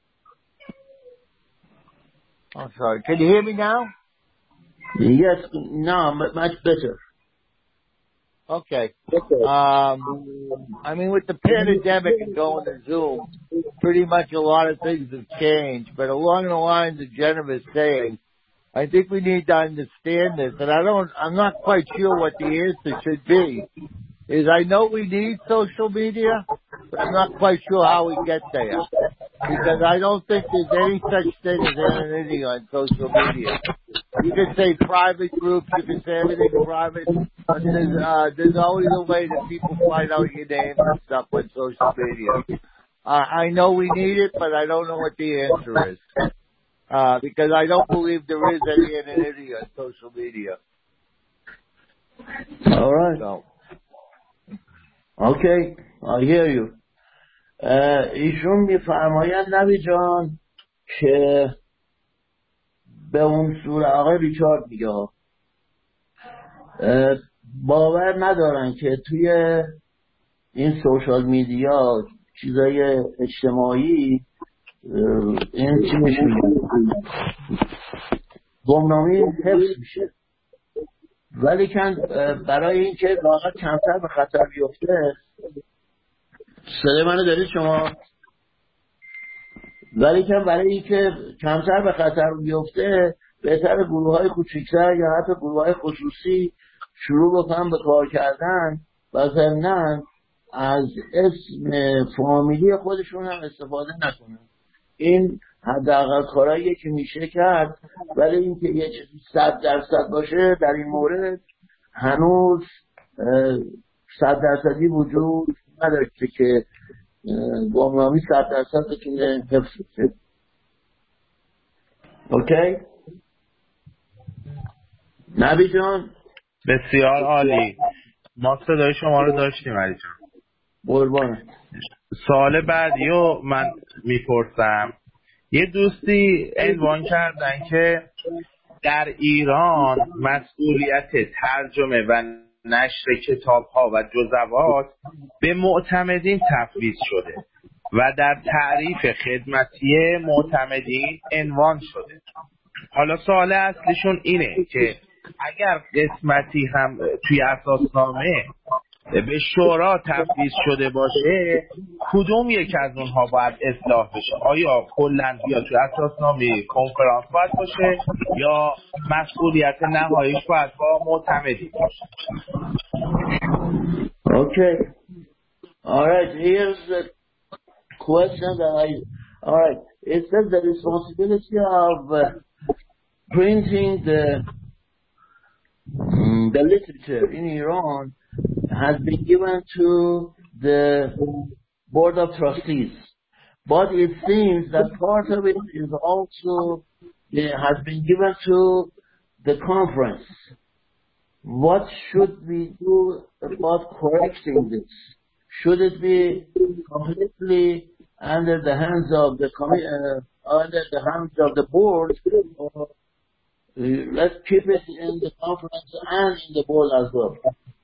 I'm sorry. Can you hear me now? Yes, now much better. Okay. Um, I mean, with the pandemic and going to Zoom, pretty much a lot of things have changed. But along the lines of Jenna was saying, I think we need to understand this, and I don't, I'm not quite sure what the answer should be. Is I know we need social media, but I'm not quite sure how we get there. Because I don't think there's any such thing as anonymity on social media. You can say private groups, you can say everything private, but there's, uh, there's always a way that people find out your name and stuff on social media. Uh, I know we need it, but I don't know what the answer is. Uh, because I don't believe there is any anonymity on social media. All right. So. Okay, I hear you. ایشون میفرمایند نبی جان که به اون صورت آقای ریچارد میگه باور ندارن که توی این سوشال میدیا چیزای اجتماعی این چی میشه گمنامی حفظ میشه، ولی کن برای این که واقعا کمتر به خطر بیفته. صدای منو دارید شما؟ ولی که برای این که کمتر به خطر بیفته بهتر گروه های کوچکتر یا حتی گروه های خصوصی شروع بکنن به کار کردن و ضمناً از اسم فامیلی خودشون هم استفاده نکنن. این حداقل کارهاییه که میشه کرد، ولی این که یه چیزی صد درصد باشه در این مورد هنوز صد درصدی وجود نداشته که گمنامی صد درصد بتونه حفظ بشه. اوکی؟ نبی جان؟ بسیار عالی. ما صدای شما رو داشتیم علی جان. قربانه. سوال بعدی رو من میپرسم یه دوستی عنوان کردن که در ایران مسئولیت ترجمه و نشر کتاب‌ها و جزوات به معتمدین تفویض شده و در تعریف خدمتی معتمدین عنوان شده. حالا سوال اصلیشون اینه که اگر قسمتی هم توی اساسنامه به شورا تفویض شده باشه، کدوم یک از اونها باید اصلاح بشه؟ آیا کلاً یا توی اساسنامه کنفرانس باید باشه یا مسئولیت نهاییش باید با معتمدین باشه؟ Okay. All right. Here's the question that I. All right. It says the responsibility of uh, printing the um, the literature in Iran has been given to the Board of Trustees, but it seems that part of it is also uh, has been given to the conference. What should we do about correcting this? Should it be completely under the hands of the commi- uh, under the hands of the board, or uh, let's keep it in the conference and in the board as well?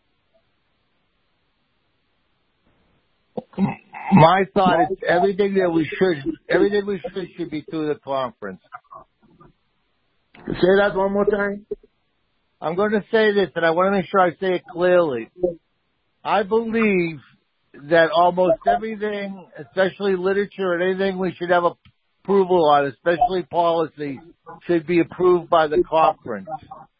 My thought is everything that we should, everything we should should be through the conference. Say that one more time. I'm going to say this, and I want to make sure I say it clearly. I believe that almost everything, especially literature and anything we should have approval on, especially policy, should be approved by the conference.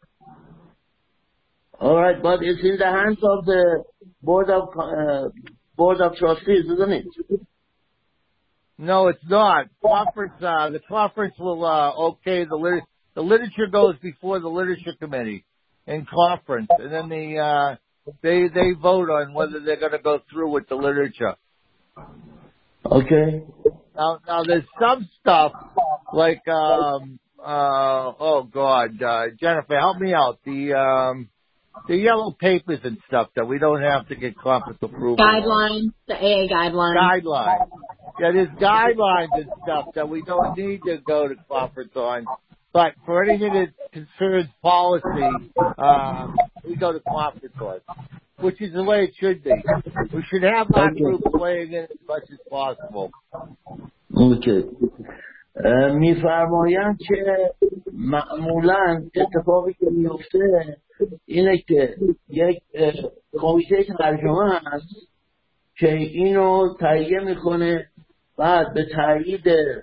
All right, but it's in the hands of the board of uh, board of trustees, isn't it? No, it's not. Conference. Uh, the conference will uh, okay the lit- the literature goes before the literature committee in conference, and then the uh, they they vote on whether they're going to go through with the literature. Okay. Now, now there's some stuff like um uh oh god, uh, Jennifer, help me out. The um the yellow papers and stuff that we don't have to get conference approval. Guidelines, the A A guidelines. Guidelines. Yeah, there's guidelines and stuff that we don't need to go to conference on. But for anything that concerns policy, um, we go to conference on, which is the way it should be. We should have our group weighing in as much as possible. Okay. میفرمایند که معمولا اتفاقی که میفته اینه که یک کمیته ترجمه هست که اینو تهیه میکنه، بعد به تایید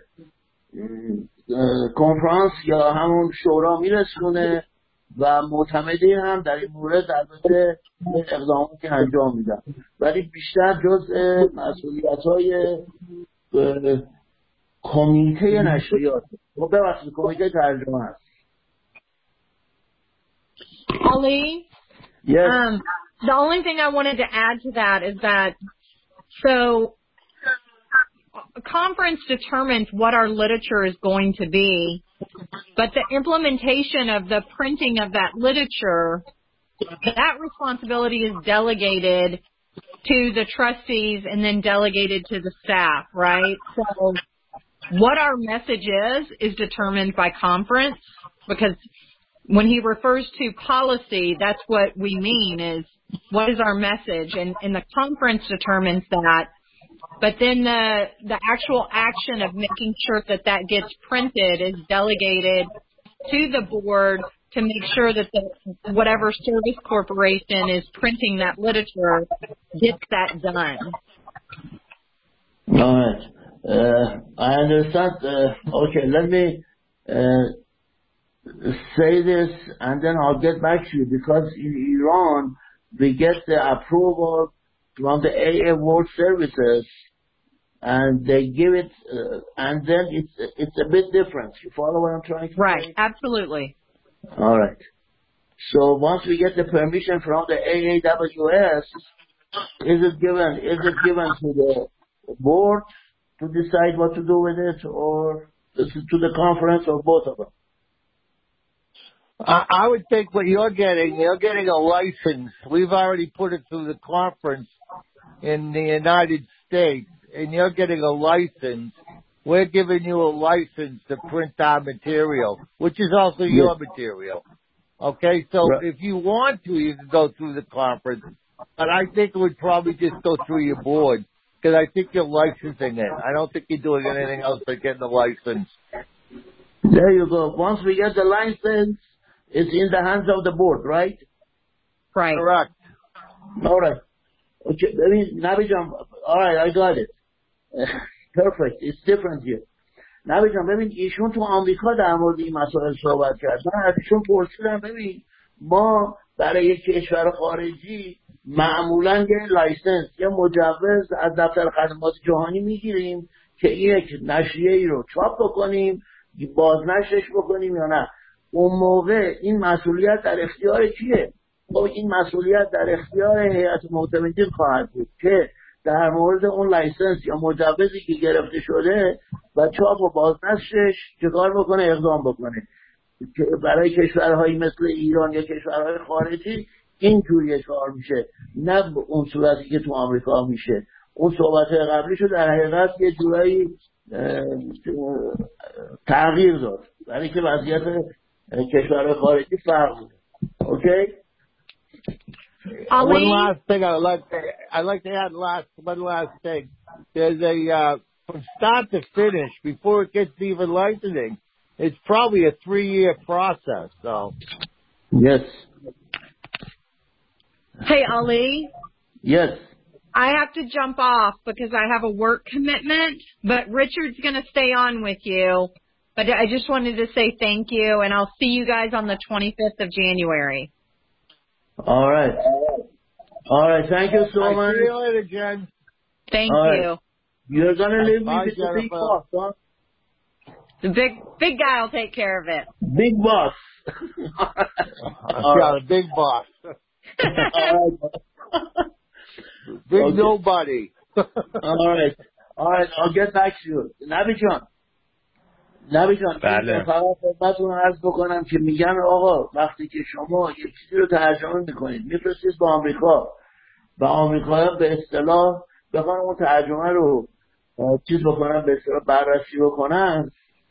کنفرانس یا همون شورا میرسونه و معتمدین هم در این مورد البته اقداماتی انجام میدن، ولی بیشتر جزء مسئولیت‌های کمیته نشریات و ببخشید کمیته ترجمه هست. Ali, yes. um, the only thing I wanted to add to that is that so a conference determines what our literature is going to be, but the implementation of the printing of that literature, that responsibility is delegated to the trustees and then delegated to the staff, right? So what our message is, is determined by conference, because when he refers to policy, that's what we mean is what is our message, and, and the conference determines that. But then the the actual action of making sure that that gets printed is delegated to the board to make sure that the whatever service corporation is printing that literature gets that done. All right. Uh, I understand. Uh, okay, let me uh, say this and then I'll get back to you, because in Iran we get the approval from the A A World Services and they give it uh, and then it's it's a bit different. You follow what I'm trying to right. say? Right, absolutely. All right. So once we get the permission from the A A W S, is it given is it given to the board to decide what to do with it, or to the conference, or both of them? I, I would think what you're getting, you're getting a license. We've already put it through the conference in the United States, and you're getting a license we're giving you a license to print our material, which is also your Yes. material. Okay, so Right. if you want to, you can go through the conference, but I think it would probably just go through your board, because I think you're licensing it. I don't think you're doing anything else but getting the license. There you go. Once we get the license, it's in the hands of the board, right? Right. Correct. All right. Okay. I mean, Nabi John, all right, I got it. Perfect. It's different here. نبی جان ببین ایشون تو آمریکا در مورد این مسائل صحبت کرد. من از ایشون پرسیدم ببین ما برای یک کشور خارجی معمولا یه لایسنس یا مجوز از دفتر خدمات جهانی میگیریم که یک نشریه ای رو چاپ بکنیم، بازنشرش بکنیم یا نه. اون موقع این مسئولیت در اختیار کیه؟ خب این مسئولیت در اختیار هیئت معتمدین خواهد بود که در مورد اون لایسنس یا مجوزی که گرفته شده و چاپ و بازنشرش چکار بکنه، اقدام بکنه. برای کشورهایی مثل ایران یا کشورهای خارجی اینجوری کار میشه، نه اون صورتی که تو آمریکا میشه. اون صحبت قبلی شو در حقیقت یه جورایی تغییر داد برای که وضعیت کشورهای خارجی فرق بوده. اوکی؟ Ali? One last thing I'd like to, I'd like to add last, one last thing. There's a, uh, from start to finish, before it gets even licensing, it's probably a three-year process, so. Yes. Hey, Ali? Yes. I have to jump off because I have a work commitment, but Richard's going to stay on with you. But I just wanted to say thank you, and I'll see you guys on the twenty-fifth of January. All right. All right. Thank you so I'll much. see you later, Jen. Thank All right. you. You're going to leave me Bye, with the big Jennifer. boss, huh? The big big guy will take care of it. Big boss. All Yeah, right. the big boss. All right. Big Okay. nobody. All right. All right. I'll get back to you. نبی جان. نبی جان. بله. فقط خدمتتون عرض بکنم که میگن آقا وقتی که شما یک چیزی رو ترجمه میکنید میفرستید به آمریکا و آمریکا به اصطلاح بخوان اون ترجمه رو چیز بکنن، به اصطلاح بررسی بکنن،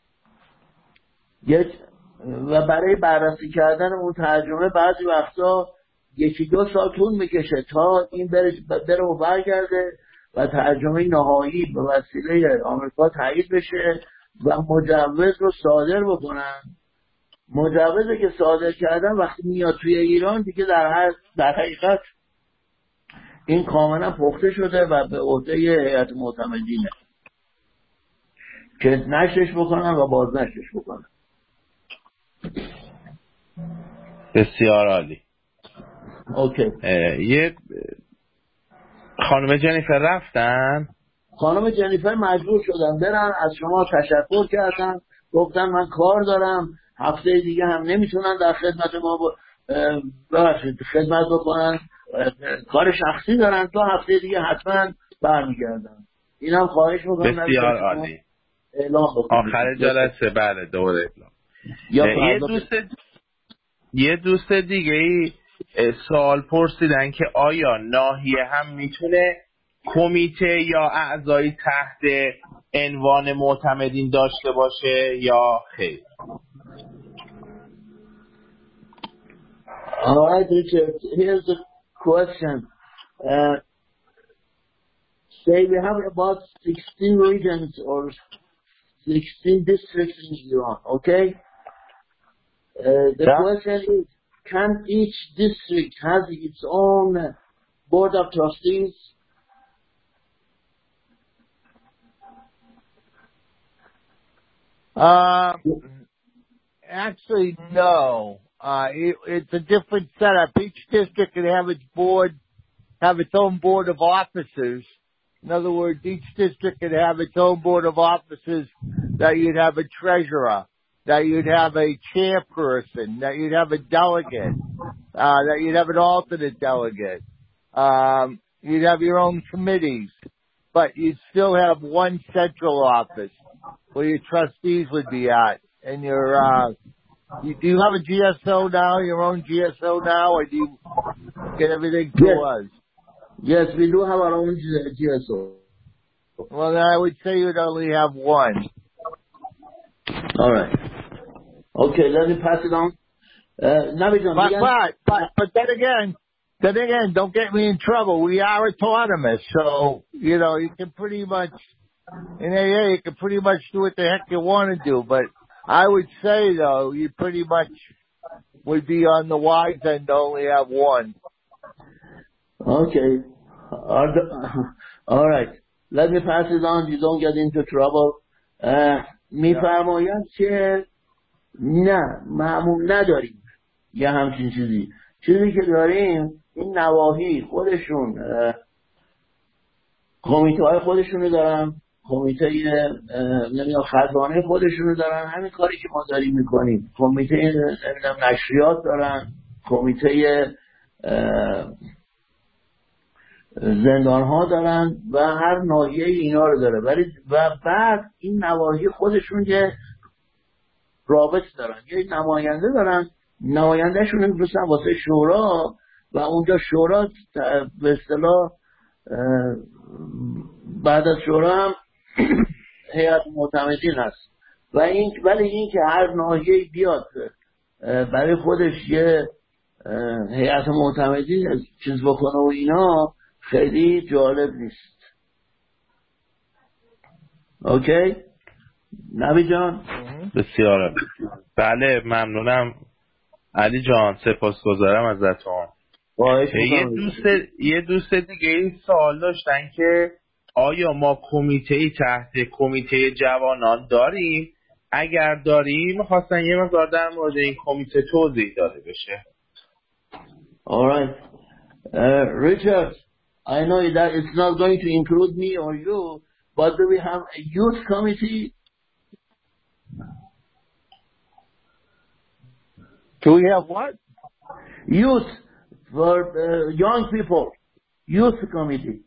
یک و برای بررسی کردن اون ترجمه بعضی وقتا یکی دو سال طول میکشه تا این بره, بره و برگرده و ترجمه نهایی به وسیله آمریکا تایید بشه و مجوز رو صادر بکنن. مجوزی که صادر کردن وقتی میاد توی ایران دیگه در هر در حقیقت این کاملا پخته شده و به عهده هیئت معتمدینه که نشرش بکنن و بازنشرش بکنن. بسیار عالی. اوکی. یه خانم جنیفر رفتن. خانم جنیفر مجبور شدن برن، از شما تشکر کردن، گفتن من کار دارم هفته دیگه هم نمیتونن در خدمت ما ببخشید خدمت بکنن، کار شخصی دارن، تا هفته دیگه حتما برمیگردن. اینم خواهش میکنم بسیار عالی. اعلام بکنید آخر جلسه بله دوباره اعلام. یه دوست یه دوست دیگه ای سوال پرسیدن که آیا ناحیه هم میتونه کمیته یا اعضایی تحت عنوان معتمدین داشته باشه یا خیر؟ All right, Richard. Here's the question. Uh, say we have about sixteen regions or sixteen districts in Iran, okay? Uh, the Yeah. question is, can each district have its own board of trustees? Uh, actually, no. Uh, it, it's a different setup. Each district can have its board, have its own board of officers. In other words, each district can have its own board of officers, that you'd have a treasurer, that you'd have a chairperson, that you'd have a delegate, uh, that you'd have an alternate delegate. Um, you'd have your own committees, but you'd still have one central office where your trustees would be at. And your, uh, you, do you have a G S O now, your own G S O now, or do you get everything through Yes. us? Yes, we do have our own G S O. Well, then I would say you'd only have one. All right. Okay, let me pass it on. Uh, Navijan, But, again. but, but, but then again, then again, don't get me in trouble. We are autonomous, so, you know, you can pretty much, in A A, you can pretty much do what the heck you want to do. But I would say, though, you pretty much would be on the wise end to only have one. Okay. All the- all right. Let me pass it on. You don't get into trouble. میفرمایند که نه معمول نداریم یه همچین چیزی. چیزی که داریم این نواحی خودشون کمیته های خودشونو دارن، کمیته نمیدونم خزانه خودشونو دارن، همین کاری که ما داریم میکنیم. کمیته نمیدونم نشریات دارن، کمیته زندان ها دارن و هر ناحیه اینا رو داره. ولی و بعد این نواحی خودشون یه رابط دارن، یه نماینده دارن، نمایندهشون رو میفرستن واسه شورا و اونجا شورا به اصطلاح بعد از شورا هم هیئت معتمدین هست. و این ولی این که هر ناحیه بیاد برای خودش یه هیئت معتمدین چیز بکنه و اینا خیلی جالب نیست. اوکی؟ نبی جان؟ بسیار بله ممنونم علی جان، سپاسگزارم ازتون. یه دوست یه دوست دیگه این سوال داشتن که آیا ما کمیته‌ای تحت کمیته جوانان داریم؟ اگر داریم خواستن یه مقدار در مورد این کمیته توضیح داده بشه. All right. Uh, Richard, I know that it's not going to include me or you, but do we have a youth committee? Do we have what? Youth, for uh, young people. Youth committee.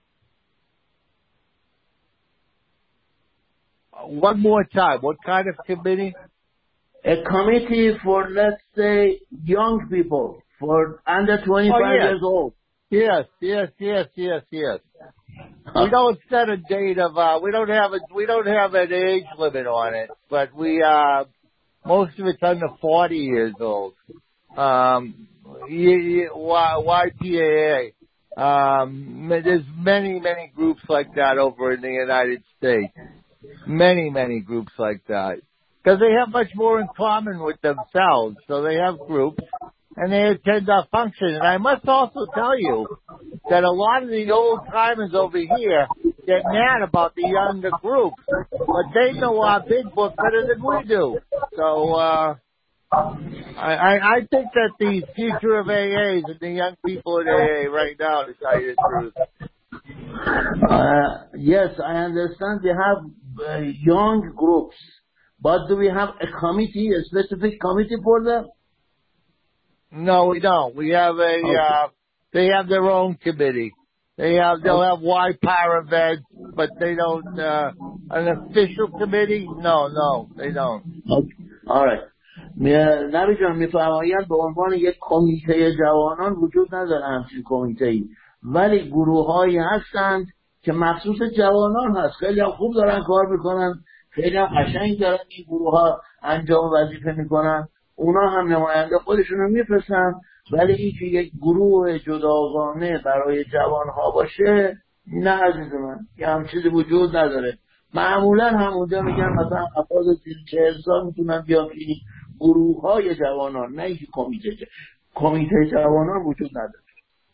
One more time. What kind of committee? A committee for, let's say, young people, for under twenty-five oh, yes. years old. Yes, yes, yes, yes, yes. We don't set a date of, uh, we don't have a, we don't have an age limit on it, but we, uh, most of it's under forty years old. Um, Y P A A. Um, there's many, many groups like that over in the United States. Many, many groups like that. Because they have much more in common with themselves. So they have groups and they attend our function. And I must also tell you that a lot of the old timers over here get mad about the younger groups. But they know our big book better than we do. So, uh, I, I, I think that the future of A As and the young people in A A right now, to tell you the truth. Uh, yes, I understand we have uh, young groups, but do we have a committee, a specific committee for them? No, we don't. We have a, okay. uh, they have their own committee. They have, they'll have Y Power events, but they don't, uh, an official committee? No, no, they don't. Okay. All right. نبی جان میفرمایند به عنوان یک کمیته جوانان وجود نداره همچین کمیته‌ای، ولی گروه هایی هستند که مخصوص جوانان هست، خیلی هم خوب دارن کار میکنن، خیلی هم قشنگ دارن این گروه ها انجام وظیفه میکنن، اونا هم نماینده خودشونو میفرستن. ولی این که یک گروه جداگانه برای جوان ها باشه نه عزیز من، یه هم چیزی وجود نداره. معمولا هم اونجا میگن مثلا افراد زیر چهل سال میتونن بیان این گروه های جوانان، نه اینکه کمیته کمیته جوانان وجود نداره.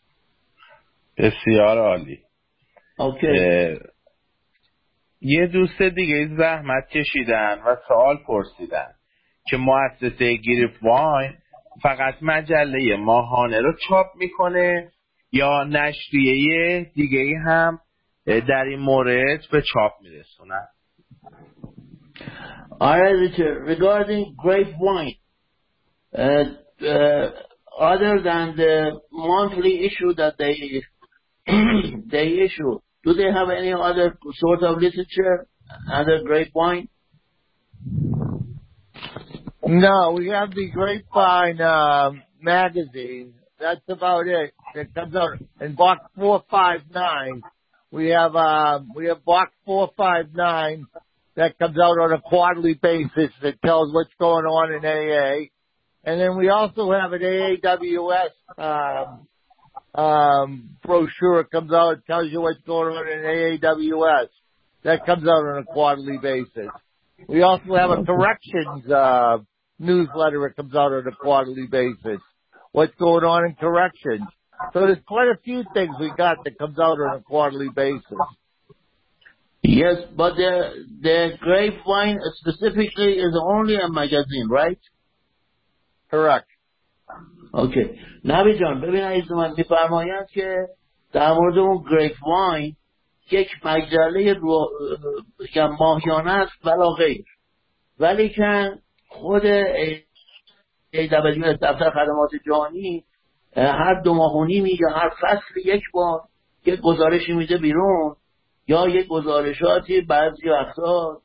بسیار عالی. اوکی. یه دوست دیگه زحمت کشیدن و سوال پرسیدن که مؤسسه گریپ واین فقط مجله ماهانه رو چاپ میکنه یا نشریه دیگه هم در این مورد به چاپ میرسونن. Alright, Richard, regarding Grapevine, uh, uh, other than the monthly issue that they they issue, do they have any other sort of literature under Grapevine? No, we have the Grapevine uh, magazine. That's about it. It comes out in box four five nine. We have uh, we have Box four five nine that comes out on a quarterly basis that tells what's going on in A A. And then we also have an A A W S um, um, brochure. It comes out, it tells you what's going on in A A W S. That comes out on a quarterly basis. We also have a corrections uh, newsletter. It comes out on a quarterly basis. What's going on in corrections? So there's quite a few things we got that comes out on a quarterly basis. Yes, but the the Grapevine specifically is only a magazine, right? Correct. اوکی. نبی جان ببین عزیز من میفرمایند که در مورد اون گریپواین یک مجله رو ماهیانه است ولا غیر، ولی که خود ای دبلیو اس دفتر خدمات جهانی هر دو ماه و نیمی یا هر فصل یک بار یک گزارشی میده بیرون، یا یک گزارشاتی بعضی وقتا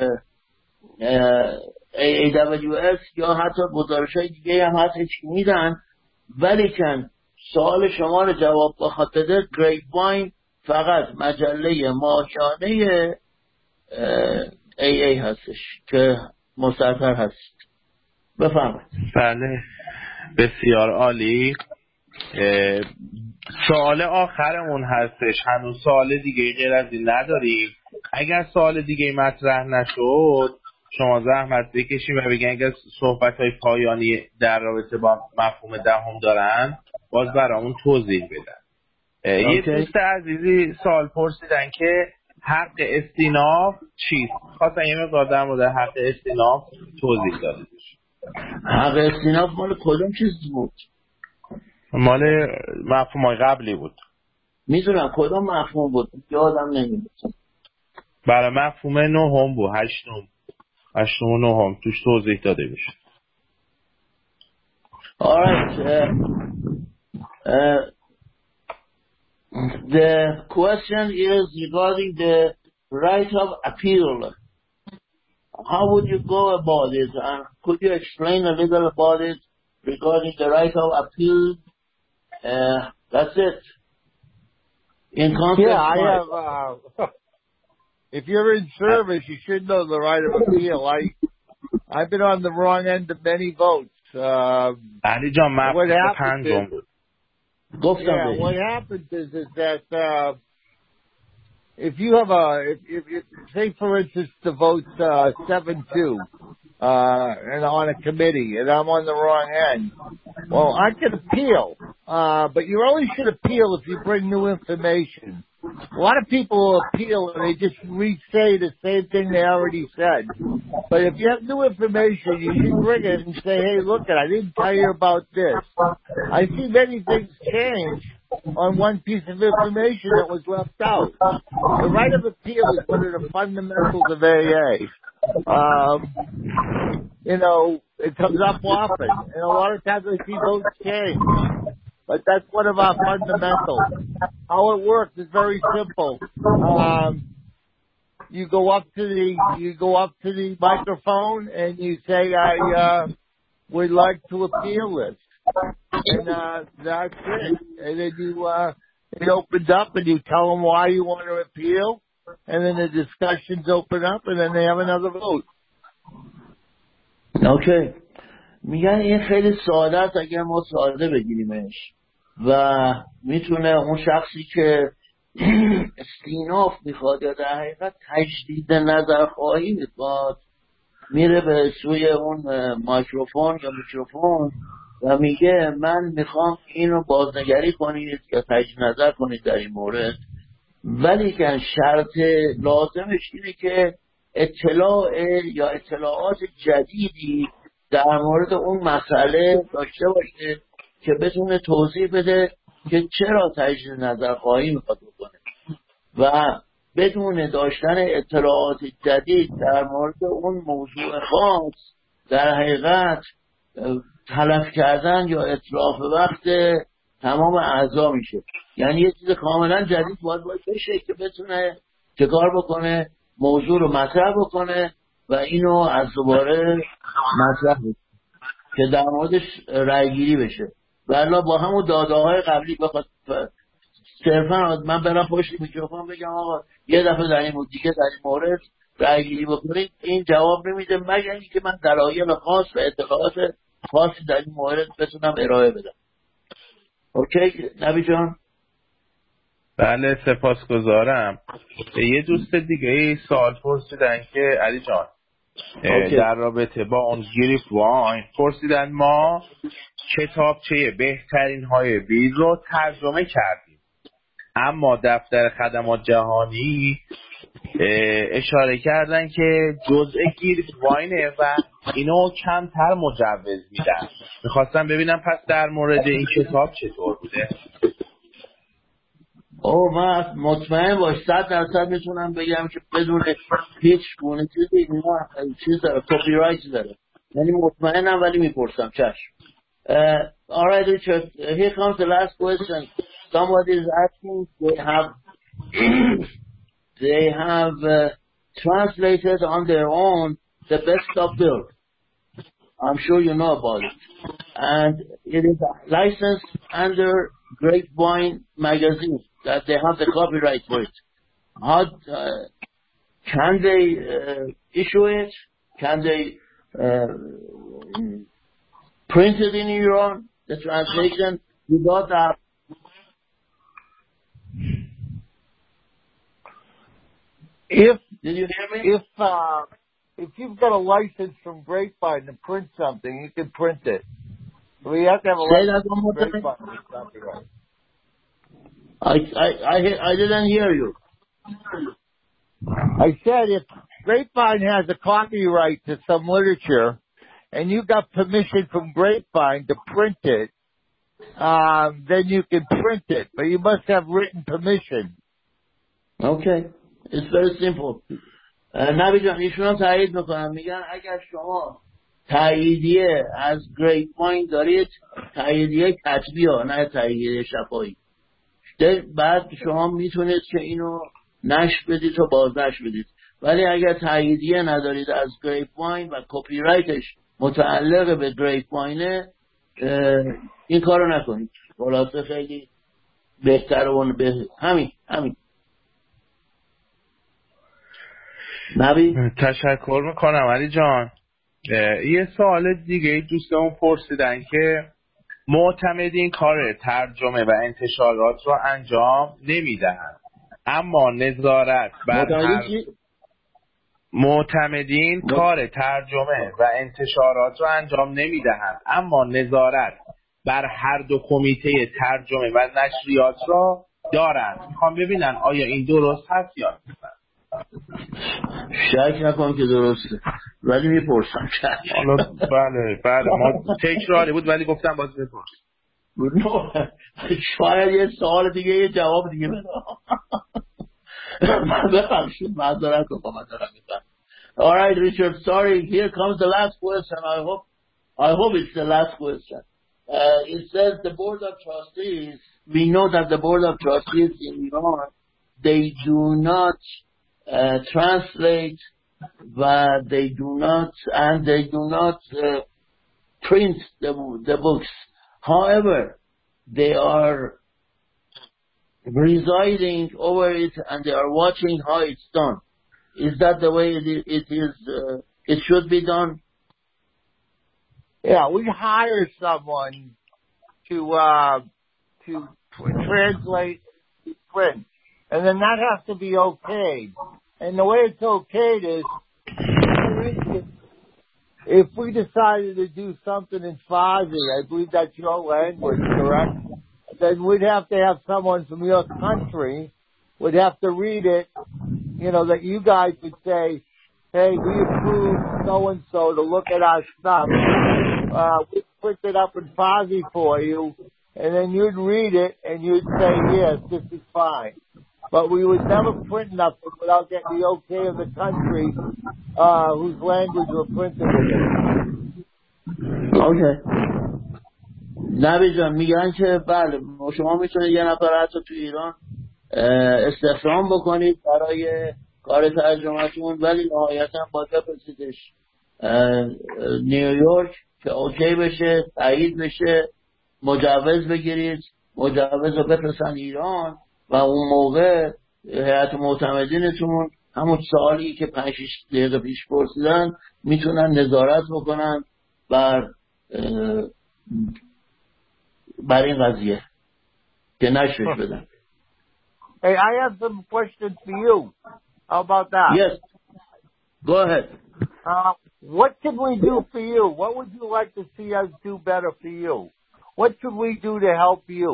ای دبلیو اس یا حتی گزارش‌های دیگه هم هست چی میدن، ولی که سوال شما رو جواب بخواد بده گریپواین فقط مجله ماهیانه ای ای هستش که مستقر هست. بفرمایید. بله بسیار عالی. سوال آخرمون هستش، هنوز سوال دیگه غیر از این نداریم. اگر سوال دیگه مطرح نشد شما زحمت بکشید و بگین اگر صحبت‌های پایانی در رابطه با مفهوم دهم دارن باز برامون توضیح بدن. یه دوست عزیزی سوال پرسیدن که حق استیناف چیست؟ خواستن یه مقدار در مورد حق استیناف توضیح داده بشه. حق استیناف مال کدوم چیز بود؟ مال مفهوم‌های قبلی بود. میدونم کدوم مفهوم بود، یادم نمیاد. برای مفهوم نهم بود، هشتم هشتم و نهم توش توضیح داده میشه. Alright. Uh, uh, the question is regarding the right of appeal. How would you go about it? And could you explain a little about it regarding the right of appeal? Uh, that's it. In concept. Yeah, I have. Uh, if you're in service, you should know the right of appeal. I, I've been on the wrong end of many votes. Uh, what happens is, yeah, what happens is, is that uh, if you have a, if, if, if say for instance the vote's uh, seven two, uh, and on a committee, and I'm on the wrong end, well, I can appeal, uh, but you only should appeal if you bring new information. A lot of people will appeal and they just re-say the same thing they already said. But if you have new information, you should bring it and say, hey, look, I didn't tell you about this. I see many things change on one piece of information that was left out. The right of appeal is one of the fundamentals of A A. Um, you know, it comes up often, and a lot of times I see votes change. But that's one of our fundamentals. How it works is very simple. Um, you go up to the you go up to the microphone and you say, "I uh, would like to appeal this," and uh, that's it. And then you uh, it opens up and you tell them why you want to appeal, and then the discussions open up, and then they have another vote. Okay. میگن این خیلی ساده است اگر ما ساده بگیریمش و میتونه اون شخصی که استیناف میخواد یا در حقیقت تجدید نظرخواهی میخواد میره به سوی اون مایکروفون یا میکروفون و میگه من میخوام اینو بازنگری کنید یا تجدید نظر کنید در این مورد، ولی که شرط لازمش اینه که اطلاع یا اطلاعات جدیدی در مورد اون مسئله داشته باشه که بتونه توضیح بده که چرا تجدید نظر خواهی میخواد بکنه و بدون داشتن اطلاعات جدید در مورد اون موضوع خاص در حقیقت تلف کردن یا اتلاف وقت تمام اعضا میشه. یعنی یه چیز کاملا جدید باید باید بشه که بتونه چه کار بکنه، موضوع رو مطرح بکنه و اینو از دوباره مطرح بکنه که در موردش رأی گیری بشه. ولی با همون داده های قبلی بخواد صرفا من برم پشت میکروفون بگم آقا یه دفعه در این مورد دیگه در این مورد رأی گیری بکنید، این جواب نمیده مگر اینکه من دلایل خاص و اطلاعات خاصی در این مورد بتونم ارائه بدم. اوکی نبی جان؟ بله سپاسگزارم. یه دوست دیگه سوال پرسیدن که علی جان در رابطه با اون گریپ واین پرسیدن ما کتابچه بهترین های بیل رو ترجمه کردیم، اما دفتر خدمات جهانی اشاره کردن که جزء گریپ واینه و اینو کمتر مجوز میدن. میخواستم ببینم پس در مورد این کتاب چطور بوده؟ اوه من مطمئن باش صد درصد میتونم بگم که بدون هیچ گونه چیزی اینا چیز داره، کپی رایت داره، یعنی مطمئنم ولی میپرسم. چشم. uh, alright Richard, here comes the last question. Somebody is asking, they have they have uh, translated on their own the best of Bill. I'm sure you know about it, and it is licensed under Grapevine magazine that they have the copyright for it. How uh, can they uh, issue it? Can they uh, print it in Iran, the translation without that? If Did you hear me? if uh, if you've got a license from Grapevine to print something, you can print it. We have to have a Say license that one from more time. Grapevine to copyright. I I I, I didn't hear you. I said if Grapevine has a copyright to some literature, and you got permission from Grapevine to print it, um, then you can print it, but you must have written permission. Okay, it's very simple. نبی جان ایشون هم تایید میکنم، میگن اگر شما تاییدیه از گریپواین دارید، تاییدیه کتبی ها نه تاییدیه شفاهی، بعد شما میتونید که اینو نشر بدید و بازنشر بدید. ولی اگر تاییدیه ندارید از گریپواین و کپی رایتش متعلق به گریپواینه، این کارو نکنید. خلاصه خیلی بهتره اون به همین همین نبی. تشکر میکنم علی جان. یه سوال دیگه دوستمون پرسیدن که معتمدین کار ترجمه و انتشارات رو انجام نمیدهند، اما نظارت بر هر معتمدین کار ترجمه و انتشارات رو انجام نمیدهند، اما نظارت بر هر دو کمیته ترجمه و نشریات را دارند. میخوام ببینن آیا این درست هست یا نه. شک نکنم که درسته ولی میپرسم. حالا بله بله ما تکراری بود ولی گفتم باز بپرس. شاید یه سوال دیگه یه جواب دیگه بدم. ببخشید معذرت میخوام معذرت میخوام. All right Richard, sorry, here comes the last question. I hope I hope it's the last question. Uh, it says the board of trustees, we know that the board of trustees in Iran, they do not uh, translate, but they do not, and they do not uh, print the, the books. However, they are residing over it and they are watching how it's done. Is that the way it is, it, is, uh, it should be done? Yeah, we hire someone to uh, to translate print, and then that has to be okayed. And the way it's okayed is, for instance, if we decided to do something in Farsi, I believe that's your language, correct? Then we'd have to have someone from your country would have to read it, you know, that you guys would say, hey, we approve so-and-so to look at our stuff. Uh, we print it up in Farsi for you, and then you'd read it, and you'd say, yes, this is fine. But we would never print nothing without getting the okay of the country uh, whose language we're printing it in. Okay. نبی جان میگن که بله شما میتونید یه نفر حتی تو ایران استخدام بکنید برای کار ترجمه‌تون، ولی نهایتا باید بفرستیدش نیویورک که اوکی بشه، تایید بشه، مجوز بگیرید، مجوز رو بفرستن ایران و اون موقع هیئت معتمدینتون همون سوالی که پنج شش دقیقه پیش پرسیدن میتونن نظارت بکنن بر بر این قضیه که نشش بدن. Hey, I have some questions for you. How about that? Yes. Go ahead. Uh, what can we do for you? What would you like to see us do better for you? What should we do to help you?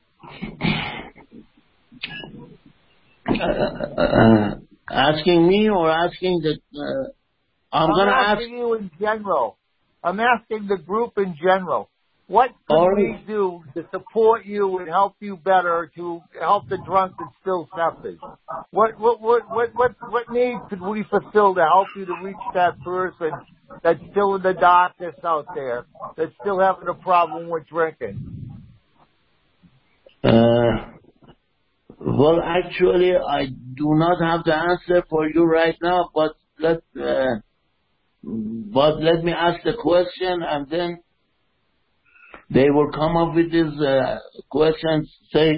Uh, uh, asking me or asking the... Uh, I'm, I'm going to ask... asking you in general. I'm asking the group in general. What can All we right. do to support you and help you better to help the drunk that still suffers? What what what what what what needs could we fulfill to help you to reach that person that's still in the darkness out there, that's still having a problem with drinking? Uh, well, actually, I do not have the answer for you right now, but let uh, but let me ask the question, and then they will come up with these uh, questions, say,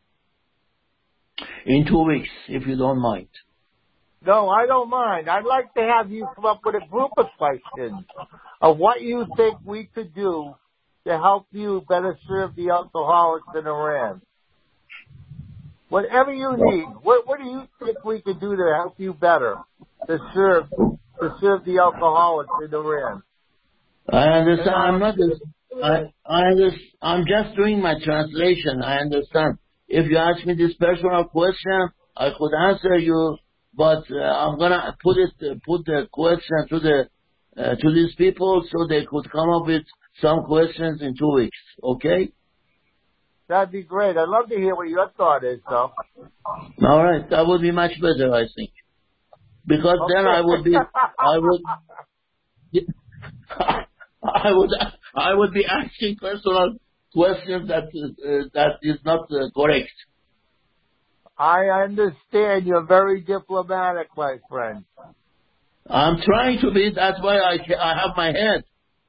in two weeks, if you don't mind. No, I don't mind. I'd like to have you come up with a group of questions of what you think we could do to help you better serve the alcoholics in Iran. Whatever you need, what what do you think we could do to help you better to serve to serve the alcoholics in Iran? I understand. I'm not. I I understand. I'm just doing my translation. I understand. If you ask me this personal question, I could answer you, but uh, I'm gonna put it put the question to the uh, to these people so they could come up with some questions in two weeks. Okay? That'd be great. I'd love to hear what your thought is, though. All right, that would be much better, I think, because Okay. then I would be I would. I would I would be asking personal questions that uh, that is not uh, correct. I understand. You're very diplomatic, my friend. I'm trying to be. That's why I I have my head.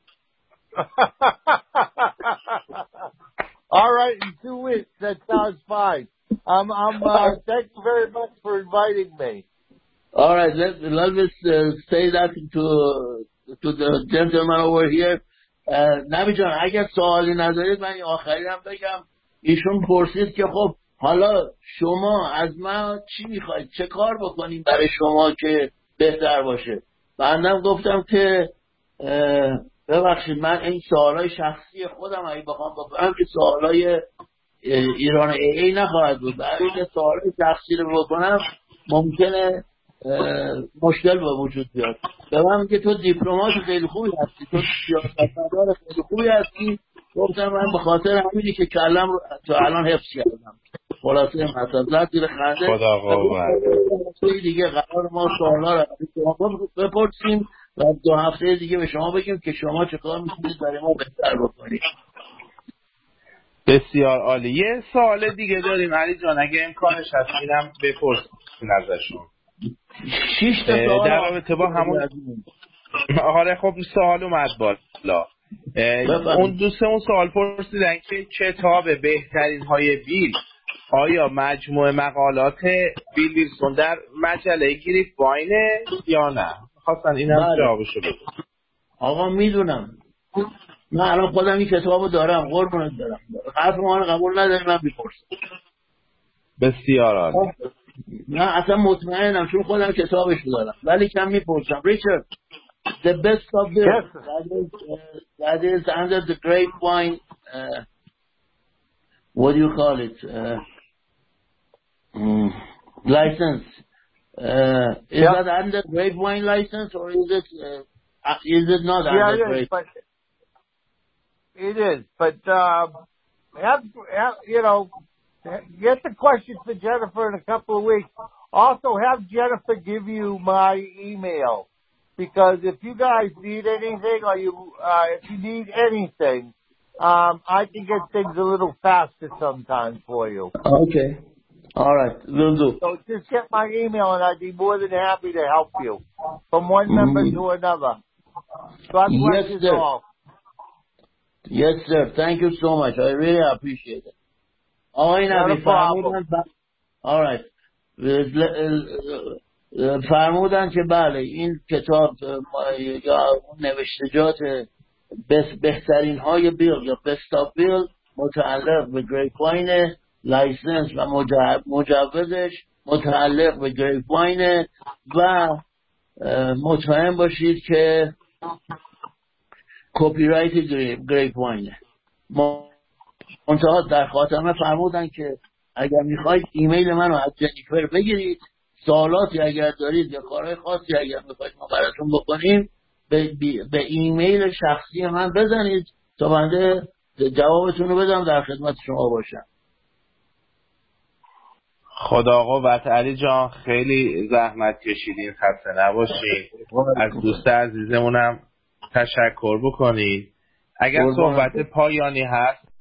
All right, in two weeks. That sounds fine. Um, I'm. Uh, thank you very much for inviting me. All right, let let us uh, say that to to the gentleman over here. نبی جان اگر سوالی ندارید من آخری هم بگم. ایشون پرسید که خب حالا شما از من چی میخواید، چه کار بکنیم برای شما که بهتر باشه. بندم گفتم که ببخشید من این سوالای شخصی خودم اگه بخوام بکنم که سوالای ایران ای ای نخواهد بود. برای که سوالای شخصی رو بکنم ممکنه مشکل به وجود بیاد. به من میگه تو دیپلمات خیلی خوبی هستی، تو سیاستمدار خیلی خوبی هستی. گفتم من به خاطر همینی که کلم رو تو الان حفظ کردم. خلاصه مثلا زد زیر خنده. خدا قوت. دیگه قرار ما سوالا رو شما بپرسیم و دو هفته دیگه به شما بگیم که شما چه کار می‌کنید برای ما بهتر بکنید. بسیار عالی. یه سوال دیگه داریم علی جان اگه امکانش هست اینم بپرسیم ازشون. شش تا سوال در رابطه با همون آره خب سوال اومد بالا. اون دوستمون سوال پرسیدن که کتاب بهترین های بیل آیا مجموعه مقالات بیل ویلسون در مجله گریپ واینه یا نه؟ خواستن اینم جوابشو بدم. آقا میدونم من الان خودم این کتابو دارم، قربونت دارم، حرف ما رو قبول نداری من میپرسم. بسیار عالی. نه اصلا مطمئنم چون خودم کتابش دارم ولی کم میپرسم. ریچارد the best of the yes. that is uh, that is under the grapevine uh, what do you call it uh, um, license uh, is yep. that under grapevine license or is it uh, is it not yeah, under it grapevine? Is, but it is but um, have, have, you know get the question for Jennifer in a couple of weeks. Also have Jennifer give you my email. Because if you guys need anything or you, uh, if you need anything, um, I can get things a little faster sometimes for you. Okay. All right. Will do. So just get my email and I'd be more than happy to help you from one mm-hmm. member to another. God bless yes, you sir. all. Yes, sir. Thank you so much. I really appreciate it. آقای نبی فرمودن alright. فرمودن که بله این کتاب یا نوشتجات بهترین های بیل یا بست آف بیل متعلق به گریپ واین، لایسنس و مجوزش متعلق به گریپ واین و مطمئن باشید که کپی رایت گریپ واینه. منتها در خاتمه فرمودن که اگر میخواید ایمیل منو از جنیفر بگیرید، سوالاتی اگر دارید یا کارهای خاصی اگر میخواید ما براتون بکنیم به, به ایمیل شخصی من بزنید تا بنده جوابتون رو بدم، در خدمت شما باشم. خدا قوت. علی جان خیلی زحمت کشیدین، خسته نباشین. از دوست عزیزمونم تشکر بکنید. اگر صحبت پایانی هست